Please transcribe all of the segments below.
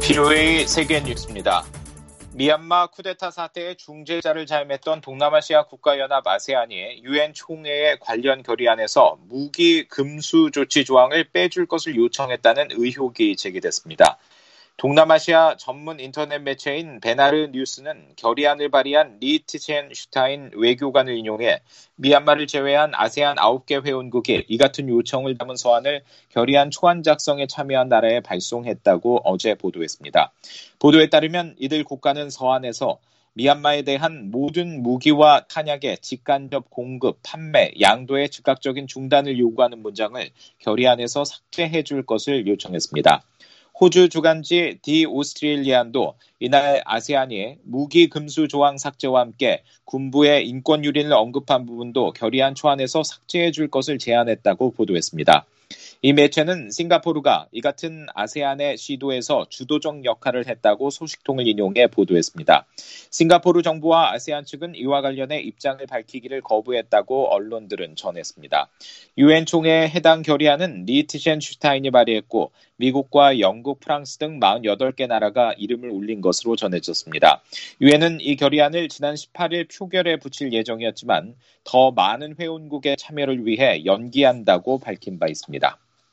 VOA 세계 뉴스입니다. 미얀마 쿠데타 사태의 중재자를 자임했던 동남아시아 국가연합 아세안이 유엔 총회의 관련 결의안에서 무기 금수 조치 조항을 빼줄 것을 요청했다는 의혹이 제기됐습니다. 동남아시아 전문 인터넷 매체인 베나르 뉴스는 결의안을 발의한 리 티첸 슈타인 외교관을 인용해 미얀마를 제외한 아세안 9개 회원국이 이 같은 요청을 담은 서한을 결의안 초안 작성에 참여한 나라에 발송했다고 어제 보도했습니다. 보도에 따르면 이들 국가는 서한에서 미얀마에 대한 모든 무기와 탄약의 직간접 공급, 판매, 양도의 즉각적인 중단을 요구하는 문장을 결의안에서 삭제해 줄 것을 요청했습니다. 호주 주간지 디 오스트레일리안도 이날 아세안이 무기 금수 조항 삭제와 함께 군부의 인권 유린을 언급한 부분도 결의안 초안에서 삭제해 줄 것을 제안했다고 보도했습니다. 이 매체는 싱가포르가 이 같은 아세안의 시도에서 주도적 역할을 했다고 소식통을 인용해 보도했습니다. 싱가포르 정부와 아세안 측은 이와 관련해 입장을 밝히기를 거부했다고 언론들은 전했습니다. 유엔 총회의 해당 결의안은 리 티첸 슈타인이 발의했고 미국과 영국, 프랑스 등 48개 나라가 이름을 올린 것으로 전해졌습니다. 유엔은 이 결의안을 지난 18일 표결에 붙일 예정이었지만 더 많은 회원국의 참여를 위해 연기한다고 밝힌 바 있습니다.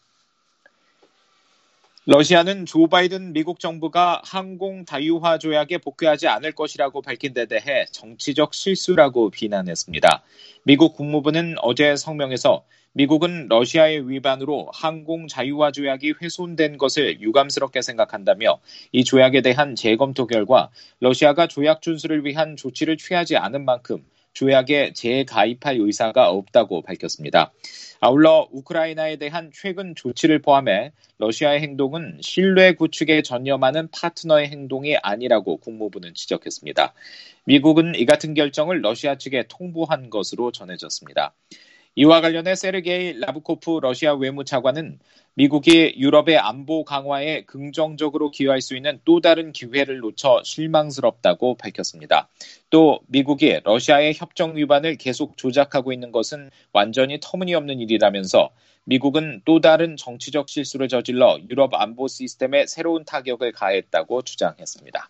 러시아는 조 바이든 미국 정부가 항공 다유화 조약에 복귀하지 않을 것이라고 밝힌 데 대해 정치적 실수라고 비난했습니다. 미국 국무부는 어제 성명에서 미국은 러시아의 위반으로 항공 자유화 조약이 훼손된 것을 유감스럽게 생각한다며 이 조약에 대한 재검토 결과 러시아가 조약 준수를 위한 조치를 취하지 않은 만큼 조약에 재가입할 의사가 없다고 밝혔습니다. 아울러 우크라이나에 대한 최근 조치를 포함해 러시아의 행동은 신뢰 구축에 전념하는 파트너의 행동이 아니라고 국무부는 지적했습니다. 미국은 이 같은 결정을 러시아 측에 통보한 것으로 전해졌습니다. 이와 관련해 세르게이 라브코프 러시아 외무차관은 미국이 유럽의 안보 강화에 긍정적으로 기여할 수 있는 또 다른 기회를 놓쳐 실망스럽다고 밝혔습니다. 또 미국이 러시아의 협정 위반을 계속 조작하고 있는 것은 완전히 터무니없는 일이라면서 미국은 또 다른 정치적 실수를 저질러 유럽 안보 시스템에 새로운 타격을 가했다고 주장했습니다.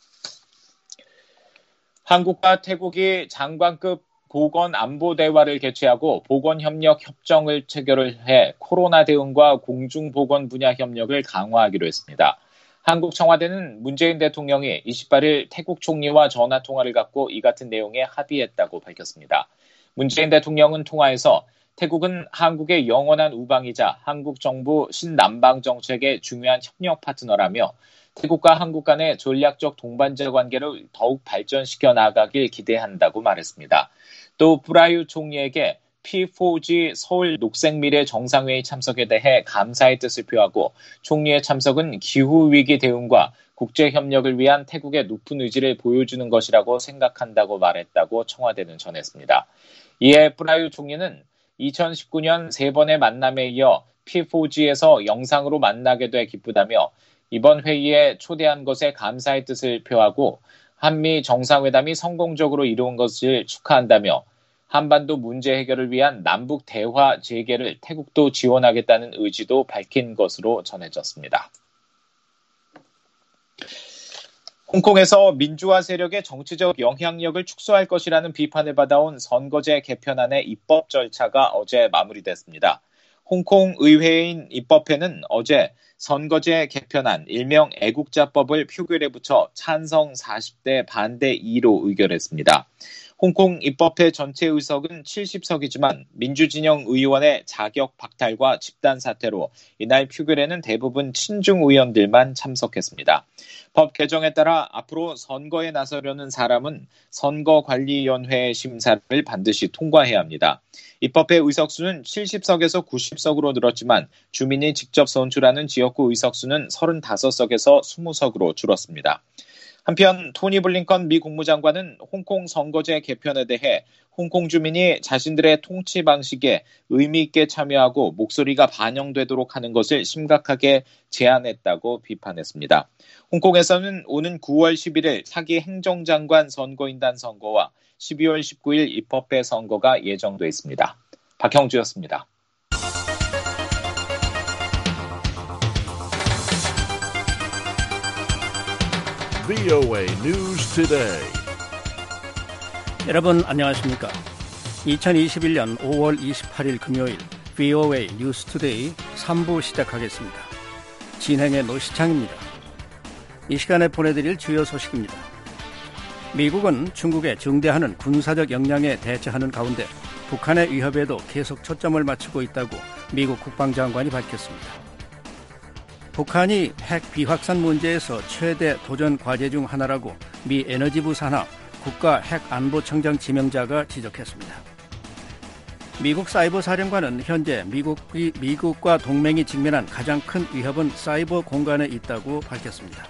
한국과 태국이 장관급 보건안보 대화를 개최하고 보건협력 협정을 체결을 해 코로나 대응과 공중보건 분야 협력을 강화하기로 했습니다. 한국 청와대는 문재인 대통령이 28일 태국 총리와 전화통화를 갖고 이 같은 내용에 합의했다고 밝혔습니다. 문재인 대통령은 통화에서 태국은 한국의 영원한 우방이자 한국 정부 신남방 정책의 중요한 협력 파트너라며 태국과 한국 간의 전략적 동반자 관계를 더욱 발전시켜 나가길 기대한다고 말했습니다. 또 프라유 총리에게 P4G 서울 녹색미래 정상회의 참석에 대해 감사의 뜻을 표하고 총리의 참석은 기후위기 대응과 국제협력을 위한 태국의 높은 의지를 보여주는 것이라고 생각한다고 말했다고 청와대는 전했습니다. 이에 프라유 총리는 2019년 3번의 만남에 이어 P4G에서 영상으로 만나게 돼 기쁘다며 이번 회의에 초대한 것에 감사의 뜻을 표하고 한미 정상회담이 성공적으로 이루어진 것을 축하한다며 한반도 문제 해결을 위한 남북 대화 재개를 태국도 지원하겠다는 의지도 밝힌 것으로 전해졌습니다. 홍콩에서 민주화 세력의 정치적 영향력을 축소할 것이라는 비판을 받아온 선거제 개편안의 입법 절차가 어제 마무리됐습니다. 홍콩 의회인 입법회는 어제 선거제 개편안 일명 애국자법을 표결에 붙여 찬성 40대 반대 2로 의결했습니다. 홍콩 입법회 전체 의석은 70석이지만 민주진영 의원의 자격 박탈과 집단 사퇴로 이날 표결에는 대부분 친중 의원들만 참석했습니다. 법 개정에 따라 앞으로 선거에 나서려는 사람은 선거관리위원회의 심사를 반드시 통과해야 합니다. 입법회 의석수는 70석에서 90석으로 늘었지만 주민이 직접 선출하는 지역구 의석수는 35석에서 20석으로 줄었습니다. 한편 토니 블링컨 미 국무장관은 홍콩 선거제 개편에 대해 홍콩 주민이 자신들의 통치 방식에 의미 있게 참여하고 목소리가 반영되도록 하는 것을 심각하게 제안했다고 비판했습니다. 홍콩에서는 오는 9월 11일 차기 행정장관 선거인단 선거와 12월 19일 입법회 선거가 예정돼 있습니다. 박형주였습니다. VOA News Today. 여러분 안녕하십니까? 2021년 5월 28일 금요일 VOA News Today 3부 시작하겠습니다. 진행의 노시창입니다. 이 시간에 보내드릴 주요 소식입니다. 미국은 중국의 증대하는 군사적 역량에 대처하는 가운데 북한의 위협에도 계속 초점을 맞추고 있다고 미국 국방장관이 밝혔습니다. 북한이 핵 비확산 문제에서 최대 도전 과제 중 하나라고 미 에너지부 산하 국가핵안보청장 지명자가 지적했습니다. 미국 사이버사령관은 현재 미국과 동맹이 직면한 가장 큰 위협은 사이버 공간에 있다고 밝혔습니다.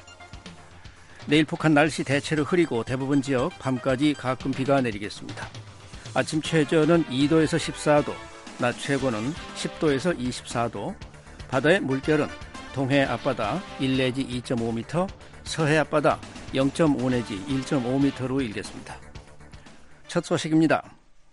내일 북한 날씨 대체로 흐리고 대부분 지역 밤까지 가끔 비가 내리겠습니다. 아침 최저는 2도에서 14도, 낮 최고는 10도에서 24도, 바다의 물결은 동해 앞바다 1 내지 2.5m, 서해 앞바다 0.5 내지 1.5m로 일겠습니다. 첫 소식입니다.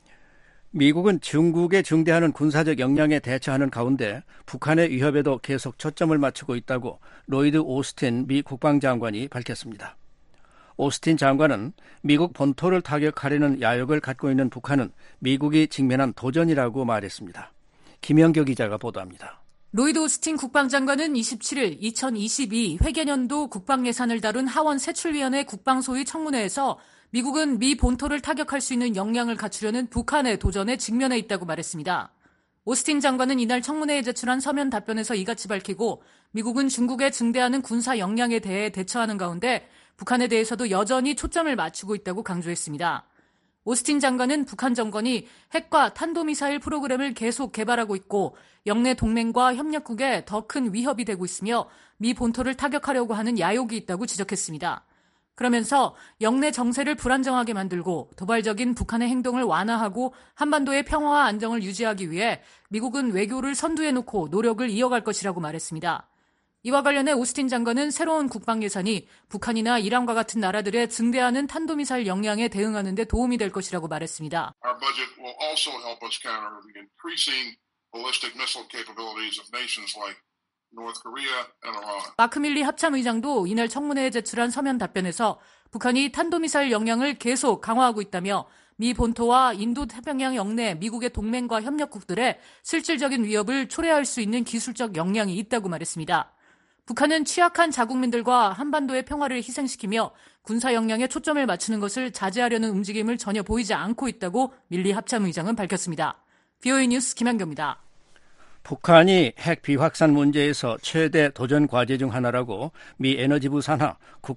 미국은 중국의 증대하는 군사적 역량에 대처하는 가운데 북한의 위협에도 계속 초점을 맞추고 있다고 로이드 오스틴 미 국방장관이 밝혔습니다. 오스틴 장관은 미국 본토를 타격하려는 야욕을 갖고 있는 북한은 미국이 직면한 도전이라고 말했습니다. 김영교 기자가 보도합니다. 로이드 오스틴 국방장관은 27일 2022 회계년도 국방예산을 다룬 하원 세출위원회 국방소위 청문회에서 미국은 미 본토를 타격할 수 있는 역량을 갖추려는 북한의 도전에 직면해 있다고 말했습니다. 오스틴 장관은 이날 청문회에 제출한 서면 답변에서 이같이 밝히고 미국은 중국의 증대하는 군사 역량에 대해 대처하는 가운데 북한에 대해서도 여전히 초점을 맞추고 있다고 강조했습니다. 오스틴 장관은 북한 정권이 핵과 탄도미사일 프로그램을 계속 개발하고 있고 영내 동맹과 협력국에 더 큰 위협이 되고 있으며 미 본토를 타격하려고 하는 야욕이 있다고 지적했습니다. 그러면서 영내 정세를 불안정하게 만들고 도발적인 북한의 행동을 완화하고 한반도의 평화와 안정을 유지하기 위해 미국은 외교를 선두에 놓고 노력을 이어갈 것이라고 말했습니다. 이와 관련해 오스틴 장관은 새로운 국방 예산이 북한이나 이란과 같은 나라들의 증대하는 탄도미사일 역량에 대응하는 데 도움이 될 것이라고 말했습니다. Our budget will also help us counter the increasing ballistic missile capabilities of nations like North Korea and Iran. 마크 밀리 합참의장도 이날 청문회에 제출한 서면 답변에서 북한이 탄도미사일 역량을 계속 강화하고 있다며 미 본토와 인도 태평양 영내 미국의 동맹과 협력국들의 실질적인 위협을 초래할 수 있는 기술적 역량이 있다고 말했습니다. 북한은 취약한 자국민들과 한반도의 평화를 희생시키며 군사 역량에 초점을 맞추는 것을 자제하려는 움직임을 전혀 보이지 않고 있다고 밀리 합참의장은 밝혔습니다. VOA 뉴스 김한교입니다. 북한이 핵 비확산 문제에서 최대 도전 과제 중 하나라고 미 에너지부 산하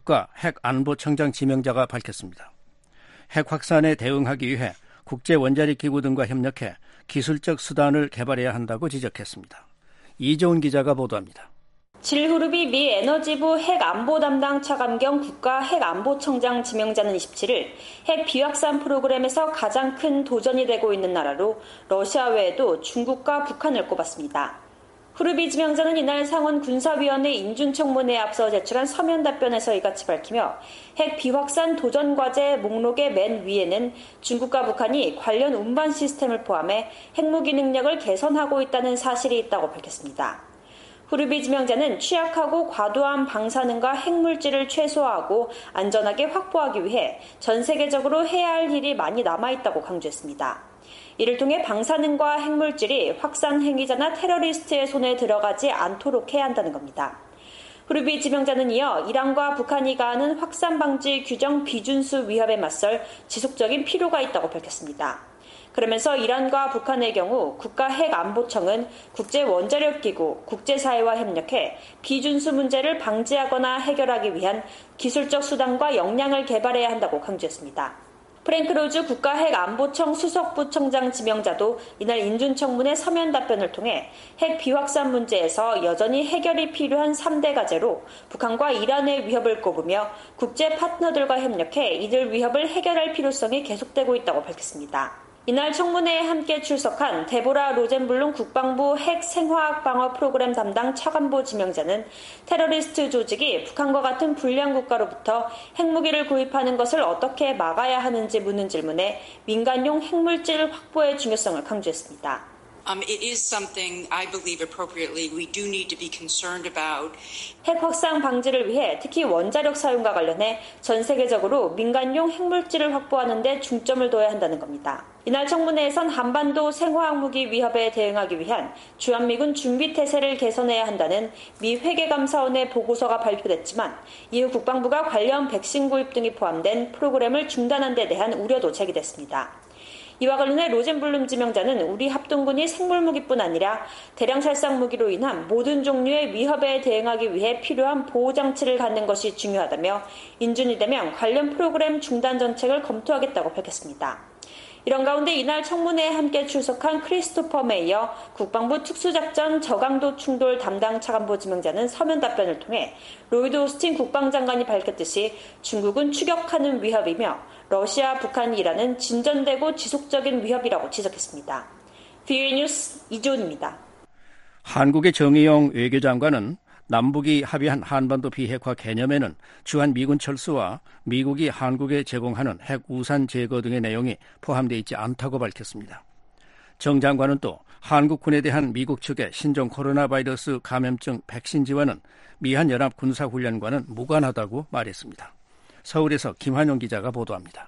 국가핵안보청장 지명자가 밝혔습니다. 핵 확산에 대응하기 위해 국제원자력기구 등과 협력해 기술적 수단을 개발해야 한다고 지적했습니다. 이종훈 기자가 보도합니다. 질후르비 미 에너지부 핵안보 담당 차감경 국가핵안보청장 지명자는 27일 핵 비확산 프로그램에서 가장 큰 도전이 되고 있는 나라로 러시아 외에도 중국과 북한을 꼽았습니다. 후르비 지명자는 이날 상원 군사위원회 인준청문회에 앞서 제출한 서면 답변에서 이같이 밝히며 핵 비확산 도전 과제 목록의 맨 위에는 중국과 북한이 관련 운반 시스템을 포함해 핵무기 능력을 개선하고 있다는 사실이 있다고 밝혔습니다. 후르비 지명자는 취약하고 과도한 방사능과 핵물질을 최소화하고 안전하게 확보하기 위해 전 세계적으로 해야 할 일이 많이 남아있다고 강조했습니다. 이를 통해 방사능과 핵물질이 확산 행위자나 테러리스트의 손에 들어가지 않도록 해야 한다는 겁니다. 후르비 지명자는 이어 이란과 북한이 가하는 확산 방지 규정 비준수 위협에 맞설 지속적인 필요가 있다고 밝혔습니다. 그러면서 이란과 북한의 경우 국가핵안보청은 국제원자력기구, 국제사회와 협력해 비준수 문제를 방지하거나 해결하기 위한 기술적 수단과 역량을 개발해야 한다고 강조했습니다. 프랭크 로즈 국가핵안보청 수석부청장 지명자도 이날 인준청문회 서면 답변을 통해 핵 비확산 문제에서 여전히 해결이 필요한 3대 과제로 북한과 이란의 위협을 꼽으며 국제 파트너들과 협력해 이들 위협을 해결할 필요성이 계속되고 있다고 밝혔습니다. 이날 청문회에 함께 출석한 데보라 로젠블룸 국방부 핵 생화학 방어 프로그램 담당 차관보 지명자는 테러리스트 조직이 북한과 같은 불량 국가로부터 핵무기를 구입하는 것을 어떻게 막아야 하는지 묻는 질문에 민간용 핵물질 확보의 중요성을 강조했습니다. It is something I believe appropriately we do need to be concerned about. 핵 확산 방지를 위해 특히 원자력 사용과 관련해 전 세계적으로 민간용 핵물질을 확보하는 데 중점을 둬야 한다는 겁니다. 이날 청문회에선 한반도 생화학무기 위협에 대응하기 위한 주한미군 준비태세를 개선해야 한다는 미 회계감사원의 보고서가 발표됐지만 이후 국방부가 관련 백신 구입 등이 포함된 프로그램을 중단한 데 대한 우려도 제기됐습니다. 이와 관련해 로젠블룸 지명자는 우리 합동군이 생물무기뿐 아니라 대량 살상 무기로 인한 모든 종류의 위협에 대응하기 위해 필요한 보호장치를 갖는 것이 중요하다며 인준이 되면 관련 프로그램 중단 정책을 검토하겠다고 밝혔습니다. 이런 가운데 이날 청문회에 함께 출석한 크리스토퍼 메이어 국방부 특수작전 저강도 충돌 담당 차관보 지명자는 서면 답변을 통해 로이드 오스틴 국방장관이 밝혔듯이 중국은 추격하는 위협이며 러시아, 북한, 이란은 진전되고 지속적인 위협이라고 지적했습니다. VOA 뉴스 이조은입니다. 한국의 정의용 외교장관은 남북이 합의한 한반도 비핵화 개념에는 주한미군 철수와 미국이 한국에 제공하는 핵 우산 제거 등의 내용이 포함되어 있지 않다고 밝혔습니다. 정 장관은 또 한국군에 대한 미국 측의 신종 코로나 바이러스 감염증 백신 지원은 미한연합 군사훈련과는 무관하다고 말했습니다. 서울에서 김환영 기자가 보도합니다.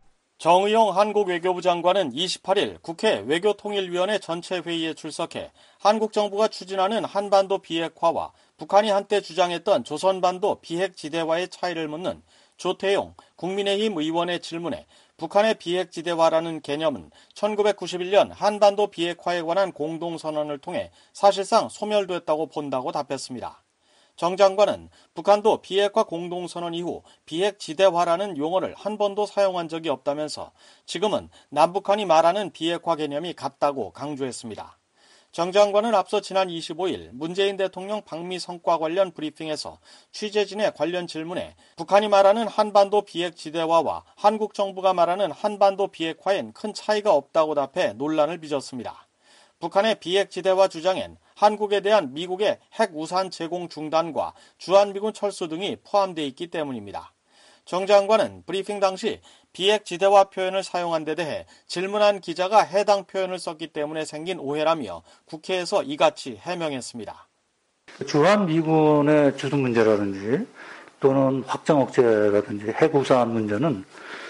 정의용 한국 외교부 장관은 28일 국회 외교통일위원회 전체 회의에 출석해 한국 정부가 추진하는 한반도 비핵화와 북한이 한때 주장했던 조선반도 비핵지대화의 차이를 묻는 조태용 국민의힘 의원의 질문에 북한의 비핵지대화라는 개념은 1991년 한반도 비핵화에 관한 공동선언을 통해 사실상 소멸됐다고 본다고 답했습니다. 정 장관은 북한도 비핵화 공동선언 이후 비핵지대화라는 용어를 한 번도 사용한 적이 없다면서 지금은 남북한이 말하는 비핵화 개념이 같다고 강조했습니다. 정 장관은 앞서 지난 25일 문재인 대통령 방미 성과 관련 브리핑에서 취재진의 관련 질문에 북한이 말하는 한반도 비핵지대화와 한국 정부가 말하는 한반도 비핵화엔 큰 차이가 없다고 답해 논란을 빚었습니다. 북한의 비핵지대화 주장엔 한국에 대한 미국의 핵 우산 제공 중단과 주한미군 철수 등이 포함되어 있기 때문입니다. 정 장관은 브리핑 당시 비핵지대화 표현을 사용한 데 대해 질문한 기자가 해당 표현을 썼기 때문에 생긴 오해라며 국회에서 이같이 해명했습니다. 주한미군의 주둔 문제라든지 또는 확장 억제라든지 핵 우산 문제는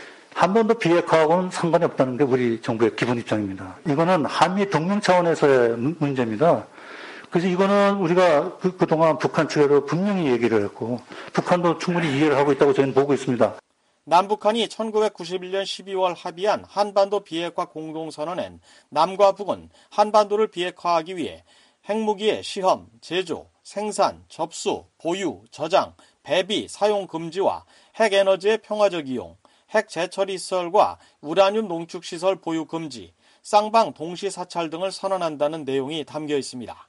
한반도 비핵화하고는 상관이 없다는 게 우리 정부의 기본 입장입니다. 이거는 한미 동맹 차원에서의 문제입니다. 그래서 이거는 우리가 그동안 북한 측으로 분명히 얘기를 했고 북한도 충분히 이해를 하고 있다고 저희는 보고 있습니다. 남북한이 1991년 12월 합의한 한반도 비핵화 공동선언엔 남과 북은 한반도를 비핵화하기 위해 핵무기의 시험, 제조, 생산, 접수, 보유, 저장, 배비, 사용 금지와 핵에너지의 평화적 이용, 핵 재처리 시설과 우라늄 농축 시설 보유 금지, 쌍방 동시 사찰 등을 선언한다는 내용이 담겨 있습니다.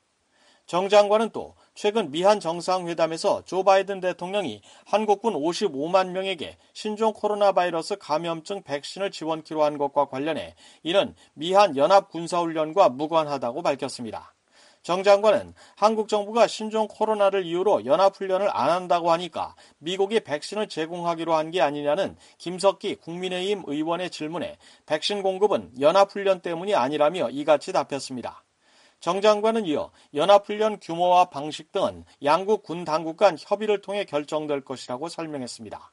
정 장관은 또 최근 미한 정상회담에서 조 바이든 대통령이 한국군 55만 명에게 신종 코로나 바이러스 감염증 백신을 지원키로 한 것과 관련해 이는 미한 연합 군사훈련과 무관하다고 밝혔습니다. 정 장관은 한국 정부가 신종 코로나를 이유로 연합훈련을 안 한다고 하니까 미국이 백신을 제공하기로 한 게 아니냐는 김석기 국민의힘 의원의 질문에 백신 공급은 연합훈련 때문이 아니라며 이같이 답했습니다. 정 장관은 이어 연합훈련 규모와 방식 등은 양국 군 당국 간 협의를 통해 결정될 것이라고 설명했습니다.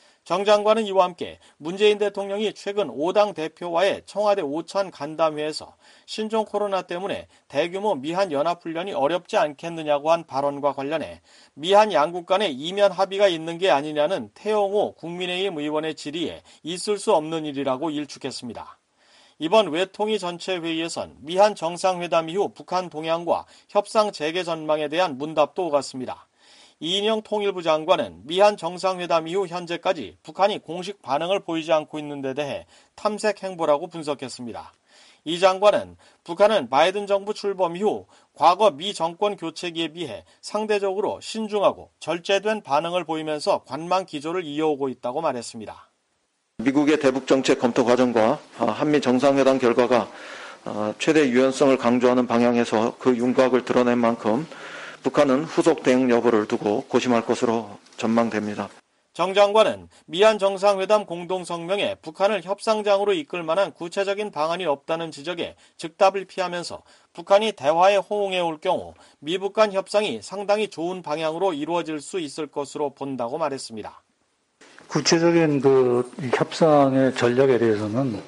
정 장관은 이와 함께 문재인 대통령이 최근 5당 대표와의 청와대 오찬 간담회에서 신종 코로나 때문에 대규모 미한 연합훈련이 어렵지 않겠느냐고 한 발언과 관련해 미한 양국 간에 이면 합의가 있는 게 아니냐는 태영호 국민의힘 의원의 질의에 있을 수 없는 일이라고 일축했습니다. 이번 외통위 전체 회의에선 미한 정상회담 이후 북한 동향과 협상 재개 전망에 대한 문답도 오갔습니다. 이인영 통일부 장관은 미한 정상회담 이후 현재까지 북한이 공식 반응을 보이지 않고 있는 데 대해 탐색 행보라고 분석했습니다. 이 장관은 북한은 바이든 정부 출범 이후 과거 미 정권 교체기에 비해 상대적으로 신중하고 절제된 반응을 보이면서 관망 기조를 이어오고 있다고 말했습니다. 미국의 대북 정책 검토 과정과 한미 정상회담 결과가 최대 유연성을 강조하는 방향에서 그 윤곽을 드러낸 만큼 북한은 후속 대응 여부를 두고 고심할 것으로 전망됩니다. 정 장관은 미한 정상회담 공동성명에 북한을 협상장으로 이끌 만한 구체적인 방안이 없다는 지적에 즉답을 피하면서 북한이 대화에 호응해 올 경우 미북 간 협상이 상당히 좋은 방향으로 이루어질 수 있을 것으로 본다고 말했습니다. 구체적인 협상의 전략에 대해서는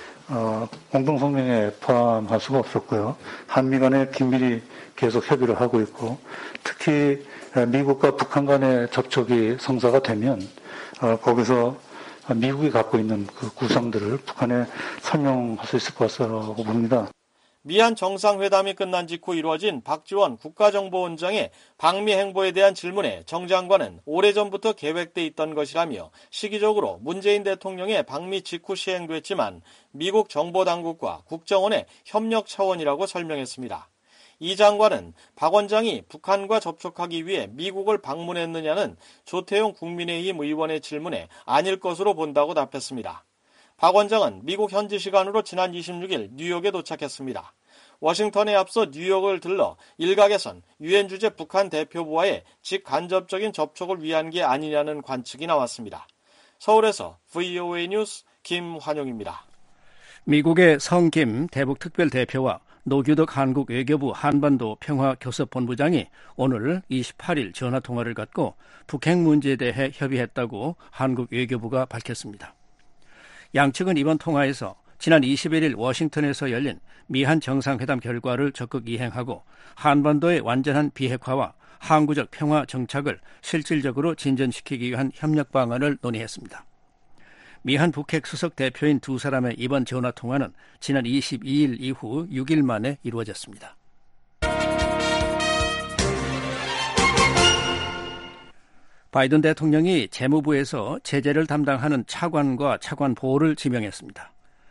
공동성명에 포함할 수가 없었고요. 한미 간에 긴밀히 계속 협의를 하고 있고, 특히 미국과 북한 간의 접촉이 성사가 되면 거기서 미국이 갖고 있는 그 구상들을 북한에 설명할 수 있을 것이라고 봅니다. 미한 정상회담이 끝난 직후 이루어진 박지원 국가정보원장의 방미 행보에 대한 질문에 정 장관은 오래전부터 계획돼 있던 것이라며 시기적으로 문재인 대통령의 방미 직후 시행됐지만 미국 정보당국과 국정원의 협력 차원이라고 설명했습니다. 이 장관은 박 원장이 북한과 접촉하기 위해 미국을 방문했느냐는 조태용 국민의힘 의원의 질문에 아닐 것으로 본다고 답했습니다. 박 원장은 미국 현지 시간으로 지난 26일 뉴욕에 도착했습니다. 워싱턴에 앞서 뉴욕을 들러 일각에선 유엔 주재 북한 대표부와의 직간접적인 접촉을 위한 게 아니냐는 관측이 나왔습니다. 서울에서 VOA 뉴스 김환용입니다. 미국의 성김 대북특별대표와 노규덕 한국 외교부 한반도 평화교섭본부장이 오늘 28일 전화통화를 갖고 북핵 문제에 대해 협의했다고 한국 외교부가 밝혔습니다. 양측은 이번 통화에서 지난 21일 워싱턴에서 열린 미한 정상회담 결과를 적극 이행하고 한반도의 완전한 비핵화와 항구적 평화 정착을 실질적으로 진전시키기 위한 협력 방안을 논의했습니다. 미한 북핵 수석 대표인 두 사람의 이번 전화통화는 지난 22일 이후 6일 만에 이루어졌습니다. 바이든 대통령이 재무부에서 제재를 담당하는 차관과 차관보를 지명했습니다.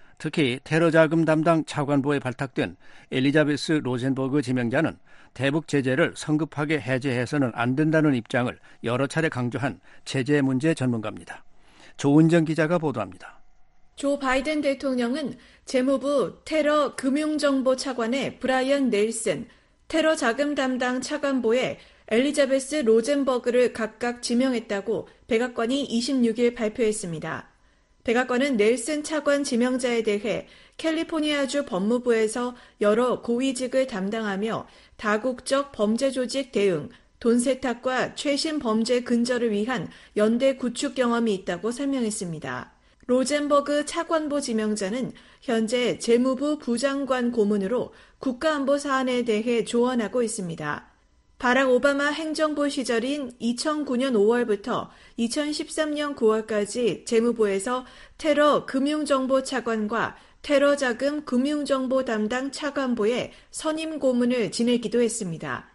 특히 테러 자금 담당 차관보에 발탁된 엘리자베스 로젠버그 지명자는 대북 제재를 성급하게 해제해서는 안 된다는 입장을 여러 차례 강조한 제재 문제 전문가입니다. 조은정 기자가 보도합니다. 조 바이든 대통령은 재무부 테러 금융정보 차관의 브라이언 넬슨, 테러 자금 담당 차관보에 엘리자베스 로젠버그를 각각 지명했다고 백악관이 26일 발표했습니다. 백악관은 넬슨 차관 지명자에 대해 캘리포니아주 법무부에서 여러 고위직을 담당하며 다국적 범죄 조직 대응, 돈 세탁과 최신 범죄 근절을 위한 연대 구축 경험이 있다고 설명했습니다. 로젠버그 차관보 지명자는 현재 재무부 부장관 고문으로 국가안보 사안에 대해 조언하고 있습니다. 바락 오바마 행정부 시절인 2009년 5월부터 2013년 9월까지 재무부에서 테러 금융정보 차관과 테러 자금 금융정보 담당 차관보의 선임 고문을 지내기도 했습니다.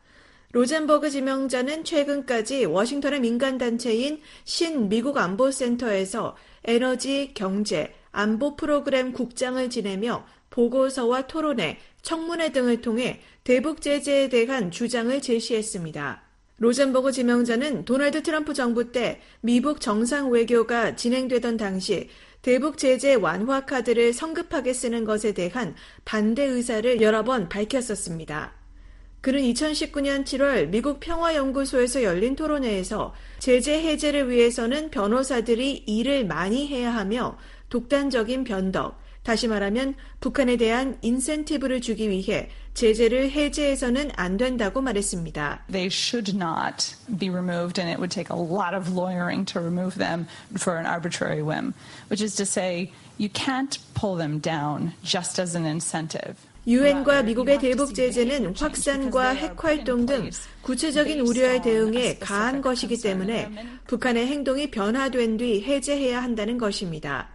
로젠버그 지명자는 최근까지 워싱턴의 민간단체인 신미국 안보센터에서 에너지, 경제, 안보 프로그램 국장을 지내며 보고서와 토론회, 청문회 등을 통해 대북 제재에 대한 주장을 제시했습니다. 로젠버그 지명자는 도널드 트럼프 정부 때 미북 정상 외교가 진행되던 당시 대북 제재 완화 카드를 성급하게 쓰는 것에 대한 반대 의사를 여러 번 밝혔었습니다. 그는 2019년 7월 미국 평화연구소에서 열린 토론회에서 제재 해제를 위해서는 변호사들이 일을 많이 해야 하며 독단적인 변덕, 다시 말하면 북한에 대한 인센티브를 주기 위해 제재를 해제해서는 안 된다고 말했습니다. They should not be removed and it would take a lot of lawyering to remove them for an arbitrary whim, which is to say you can't pull them down just as an incentive. 유엔과 미국의 대북 제재는 확산과 핵활동 등 구체적인 우려에 대응해 가한 것이기 때문에 북한의 행동이 변화된 뒤 해제해야 한다는 것입니다.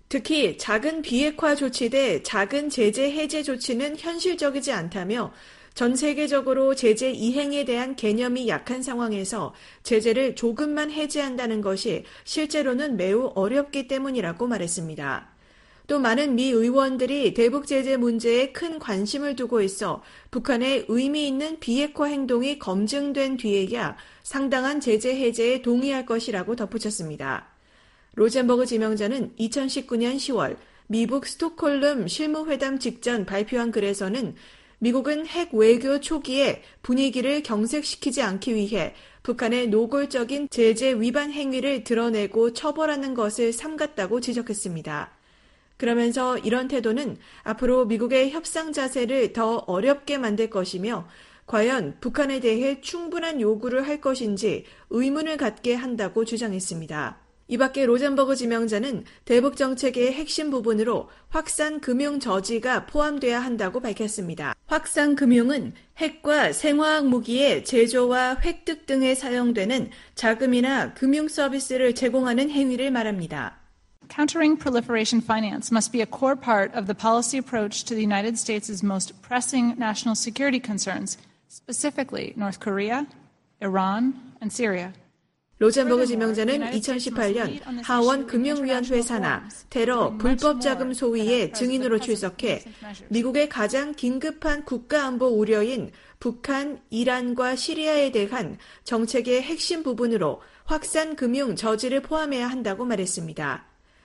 특히 작은 비핵화 조치 대 작은 제재 해제 조치는 현실적이지 않다며 전 세계적으로 제재 이행에 대한 개념이 약한 상황에서 제재를 조금만 해제한다는 것이 실제로는 매우 어렵기 때문이라고 말했습니다. 또 많은 미 의원들이 대북 제재 문제에 큰 관심을 두고 있어 북한의 의미 있는 비핵화 행동이 검증된 뒤에야 상당한 제재 해제에 동의할 것이라고 덧붙였습니다. 로젠버그 지명자는 2019년 10월 미북 스톡홀름 실무회담 직전 발표한 글에서는 미국은 핵 외교 초기에 분위기를 경색시키지 않기 위해 북한의 노골적인 제재 위반 행위를 드러내고 처벌하는 것을 삼갔다고 지적했습니다. 그러면서 이런 태도는 앞으로 미국의 협상 자세를 더 어렵게 만들 것이며 과연 북한에 대해 충분한 요구를 할 것인지 의문을 갖게 한다고 주장했습니다. 이 밖에 로젠버그 지명자는 대북 정책의 핵심 부분으로 확산 금융 저지가 포함돼야 한다고 밝혔습니다. 확산 금융은 핵과 생화학 무기의 제조와 획득 등에 사용되는 자금이나 금융 서비스를 제공하는 행위를 말합니다. Countering proliferation finance must be a core part of the policy approach to the United States' most pressing national security concerns, specifically North Korea, Iran, and Syria. 로젠버그 지명자는 2018년 하원 금융위원회 산하 테러 불법 자금 소위의 증인으로 출석해 미국의 가장 긴급한 국가안보 우려인 북한, 이란과 시리아에 대한 정책의 핵심 부분으로 확산 금융 저지를 포함해야 한다고 말했습니다.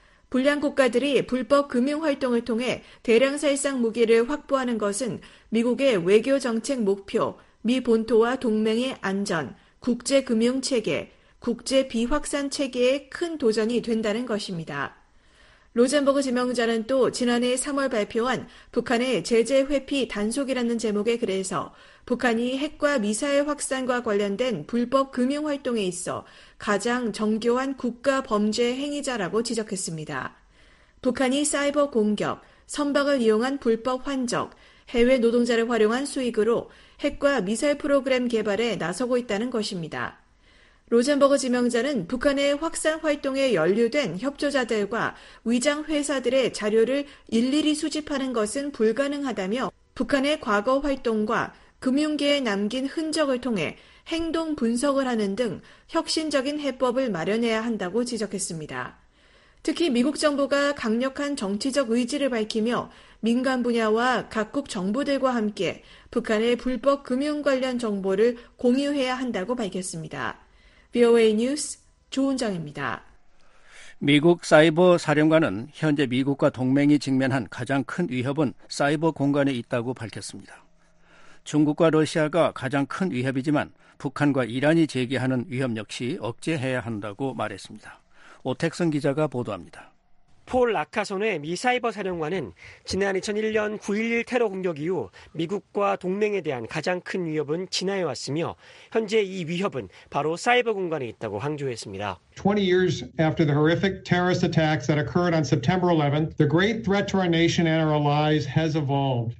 불량 국가들이 불법 금융 활동을 통해 대량 살상 무기를 확보하는 것은 미국의 외교 정책 목표, 미 본토와 동맹의 안전, 국제 금융 체계, 국제 비확산 체계에 큰 도전이 된다는 것입니다. 로젠버그 지명자는 또 지난해 3월 발표한 북한의 제재 회피 단속이라는 제목의 글에서 북한이 핵과 미사일 확산과 관련된 불법 금융 활동에 있어 가장 정교한 국가 범죄 행위자라고 지적했습니다. 북한이 사이버 공격, 선박을 이용한 불법 환적, 해외 노동자를 활용한 수익으로 핵과 미사일 프로그램 개발에 나서고 있다는 것입니다. 로젠버그 지명자는 북한의 확산 활동에 연루된 협조자들과 위장 회사들의 자료를 일일이 수집하는 것은 불가능하다며 북한의 과거 활동과 금융계에 남긴 흔적을 통해 행동 분석을 하는 등 혁신적인 해법을 마련해야 한다고 지적했습니다. 특히 미국 정부가 강력한 정치적 의지를 밝히며 민간 분야와 각국 정부들과 함께 북한의 불법 금융 관련 정보를 공유해야 한다고 밝혔습니다. VOA 뉴스 조은정입니다. 미국 사이버 사령관은 현재 미국과 동맹이 직면한 가장 큰 위협은 사이버 공간에 있다고 밝혔습니다. 중국과 러시아가 가장 큰 위협이지만 북한과 이란이 제기하는 위협 역시 억제해야 한다고 말했습니다. 오택선 기자가 보도합니다. 폴 라카손의 미 사이버 사령관은 지난 2001년 9.11 테러 공격 이후 미국과 동맹에 대한 가장 큰 위협은 진화해왔으며 현재 이 위협은 바로 사이버 공간에 있다고 강조했습니다. 20 years after the horrific terrorist attacks that occurred on September 11th, the great threat to our nation and our allies has evolved.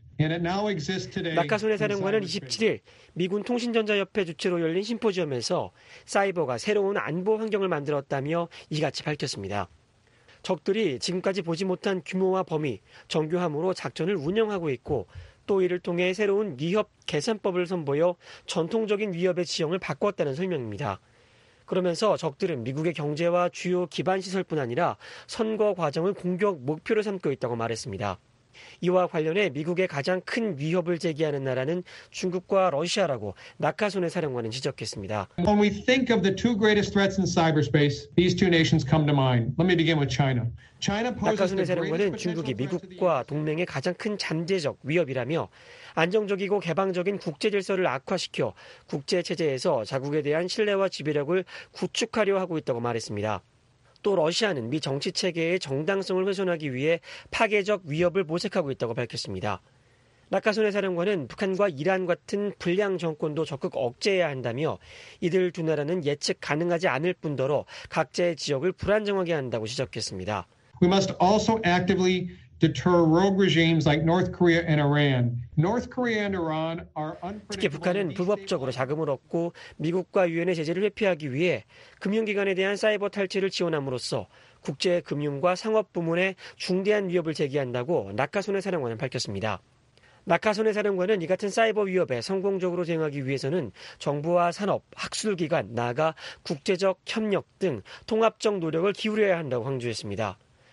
라카손의 사령관은 27일 미군 통신전자협회 주최로 열린 심포지엄에서 사이버가 새로운 안보 환경을 만들었다며 이같이 밝혔습니다. 적들이 지금까지 보지 못한 규모와 범위, 정교함으로 작전을 운영하고 있고 또 이를 통해 새로운 위협 계산법을 선보여 전통적인 위협의 지형을 바꿨다는 설명입니다. 그러면서 적들은 미국의 경제와 주요 기반 시설뿐 아니라 선거 과정을 공격 목표로 삼고 있다고 말했습니다. 이와 관련해 미국의 가장 큰 위협을 제기하는 나라는 중국과 러시아라고 나카손의 사령관은 지적했습니다. When we think of the two greatest threats in cyberspace, these two nations come to mind. Let me begin with China. 나카손의 사령관은 중국이 미국과 동맹의 가장 큰 잠재적 위협이라며 안정적이고 개방적인 국제 질서를 악화시켜 국제 체제에서 자국에 대한 신뢰와 지배력을 구축하려 하고 있다고 말했습니다. 또 러시아는 미 정치 체계의 정당성을 훼손하기 위해 파괴적 위협을 모색하고 있다고 밝혔습니다. 나카손의 사령관은 북한과 이란 같은 불량 정권도 적극 억제해야 한다며 이들 두 나라는 예측 가능하지 않을 뿐더러 각자의 지역을 불안정하게 한다고 지적했습니다. We must also actively deter rogue regimes like North Korea and Iran. North Korea and Iran are 특히 북한은 불법적으로 자금을 얻고 미국과 유엔의 제재를 회피하기 위해 금융기관에 대한 사이버 탈취를 지원함으로써 국제 금융과 상업 부문에 중대한 위협을 제기한다고 나카손의 사령관은 밝혔습니다. 나카손의 사령관은 이 같은 사이버 위협에 성공적으로 대응하기 위해서는 정부와 산업, 학술기관, 나아가 국제적 협력 등 통합적 노력을 기울여야 한다고 강조했습니다.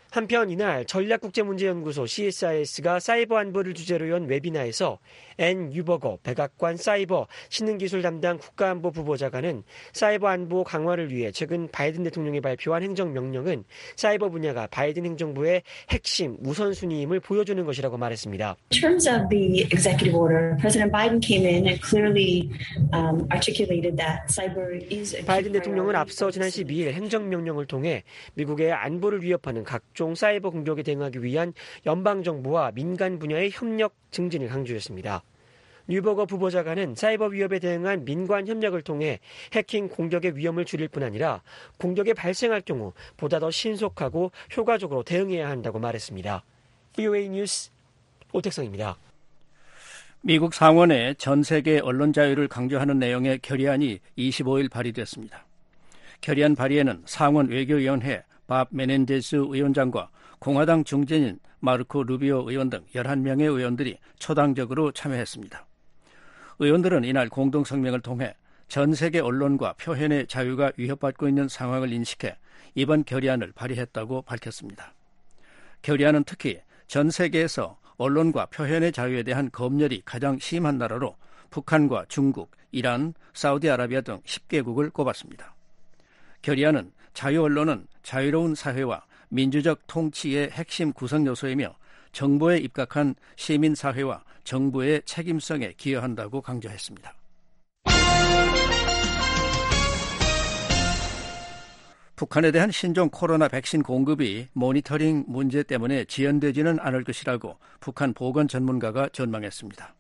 한편 이날 전략국제문제연구소 CSIS가 사이버 안보를 주제로 연 웨비나에서 앤 유버거 백악관 사이버 신능기술 담당 국가안보 부보좌관은 사이버 안보 강화를 위해 최근 바이든 대통령이 발표한 행정명령은 사이버 분야가 바이든 행정부의 핵심 우선순위임을 보여주는 것이라고 말했습니다. In terms of the executive order, President Biden came in and clearly articulated that cyber is a key 바이든 대통령은 앞서 지난 12일 행정명령을 통해 미국의 안보를 위협하는 각종 사이버 공격에 대응하기 위한 연방정부와 민간 분야의 협력 증진을 강조했습니다. 뉴버거 부보좌관은 사이버 위협에 대응한 민관 협력을 통해 해킹 공격의 위험을 줄일 뿐 아니라 공격이 발생할 경우 보다 더 신속하고 효과적으로 대응해야 한다고 말했습니다. VOA 뉴스 오택성입니다. 미국 상원에 전 세계 언론 자유를 강조하는 내용의 결의안이 25일 발의됐습니다. 결의안 발의에는 상원 외교위원회 밥 메넨데스 위원장과 공화당 중진인 마르코 루비오 의원 등 11명의 의원들이 초당적으로 참여했습니다. 의원들은 이날 공동성명을 통해 전 세계 언론과 표현의 자유가 위협받고 있는 상황을 인식해 이번 결의안을 발의했다고 밝혔습니다. 결의안은 특히 전 세계에서 언론과 표현의 자유에 대한 검열이 가장 심한 나라로 북한과 중국, 이란, 사우디아라비아 등 10개국을 꼽았습니다. 결의안은 자유 언론은 자유로운 사회와 민주적 통치의 핵심 구성 요소이며 정보에 입각한 시민사회와 정부의 책임성에 기여한다고 강조했습니다. 북한에 대한 신종 코로나 백신 공급이 모니터링 문제 때문에 지연되지는 않을 것이라고 북한 보건 전문가가 전망했습니다.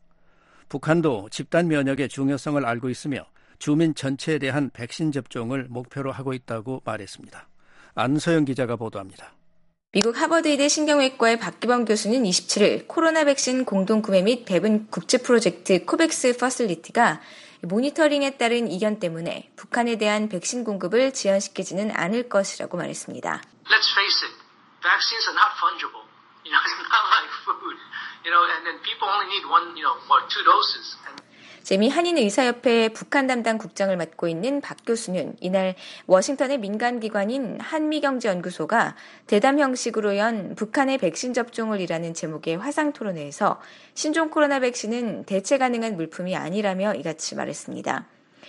북한도 집단 면역의 중요성을 알고 있으며 주민 전체에 대한 백신 접종을 목표로 하고 있다고 말했습니다. 안서영 기자가 보도합니다. 미국 하버드의대 신경외과의 박기범 교수는 27일 코로나 백신 공동구매 및 배분 국제 프로젝트 코백스 퍼실리티가 모니터링에 따른 이견 때문에 북한에 대한 백신 공급을 지연시키지는 않을 것이라고 말했습니다. Let's face it, vaccines are not fungible. It's not like food. And then people only need one, or two doses. 재미 한인의사협회 북한 담당 국장을 맡고 있는 박 교수는 이날 워싱턴의 민간기관인 한미경제연구소가 대담 형식으로 연 북한의 백신 접종을이라는 제목의 화상토론회에서 신종 코로나 백신은 대체 가능한 물품이 아니라며 이같이 말했습니다.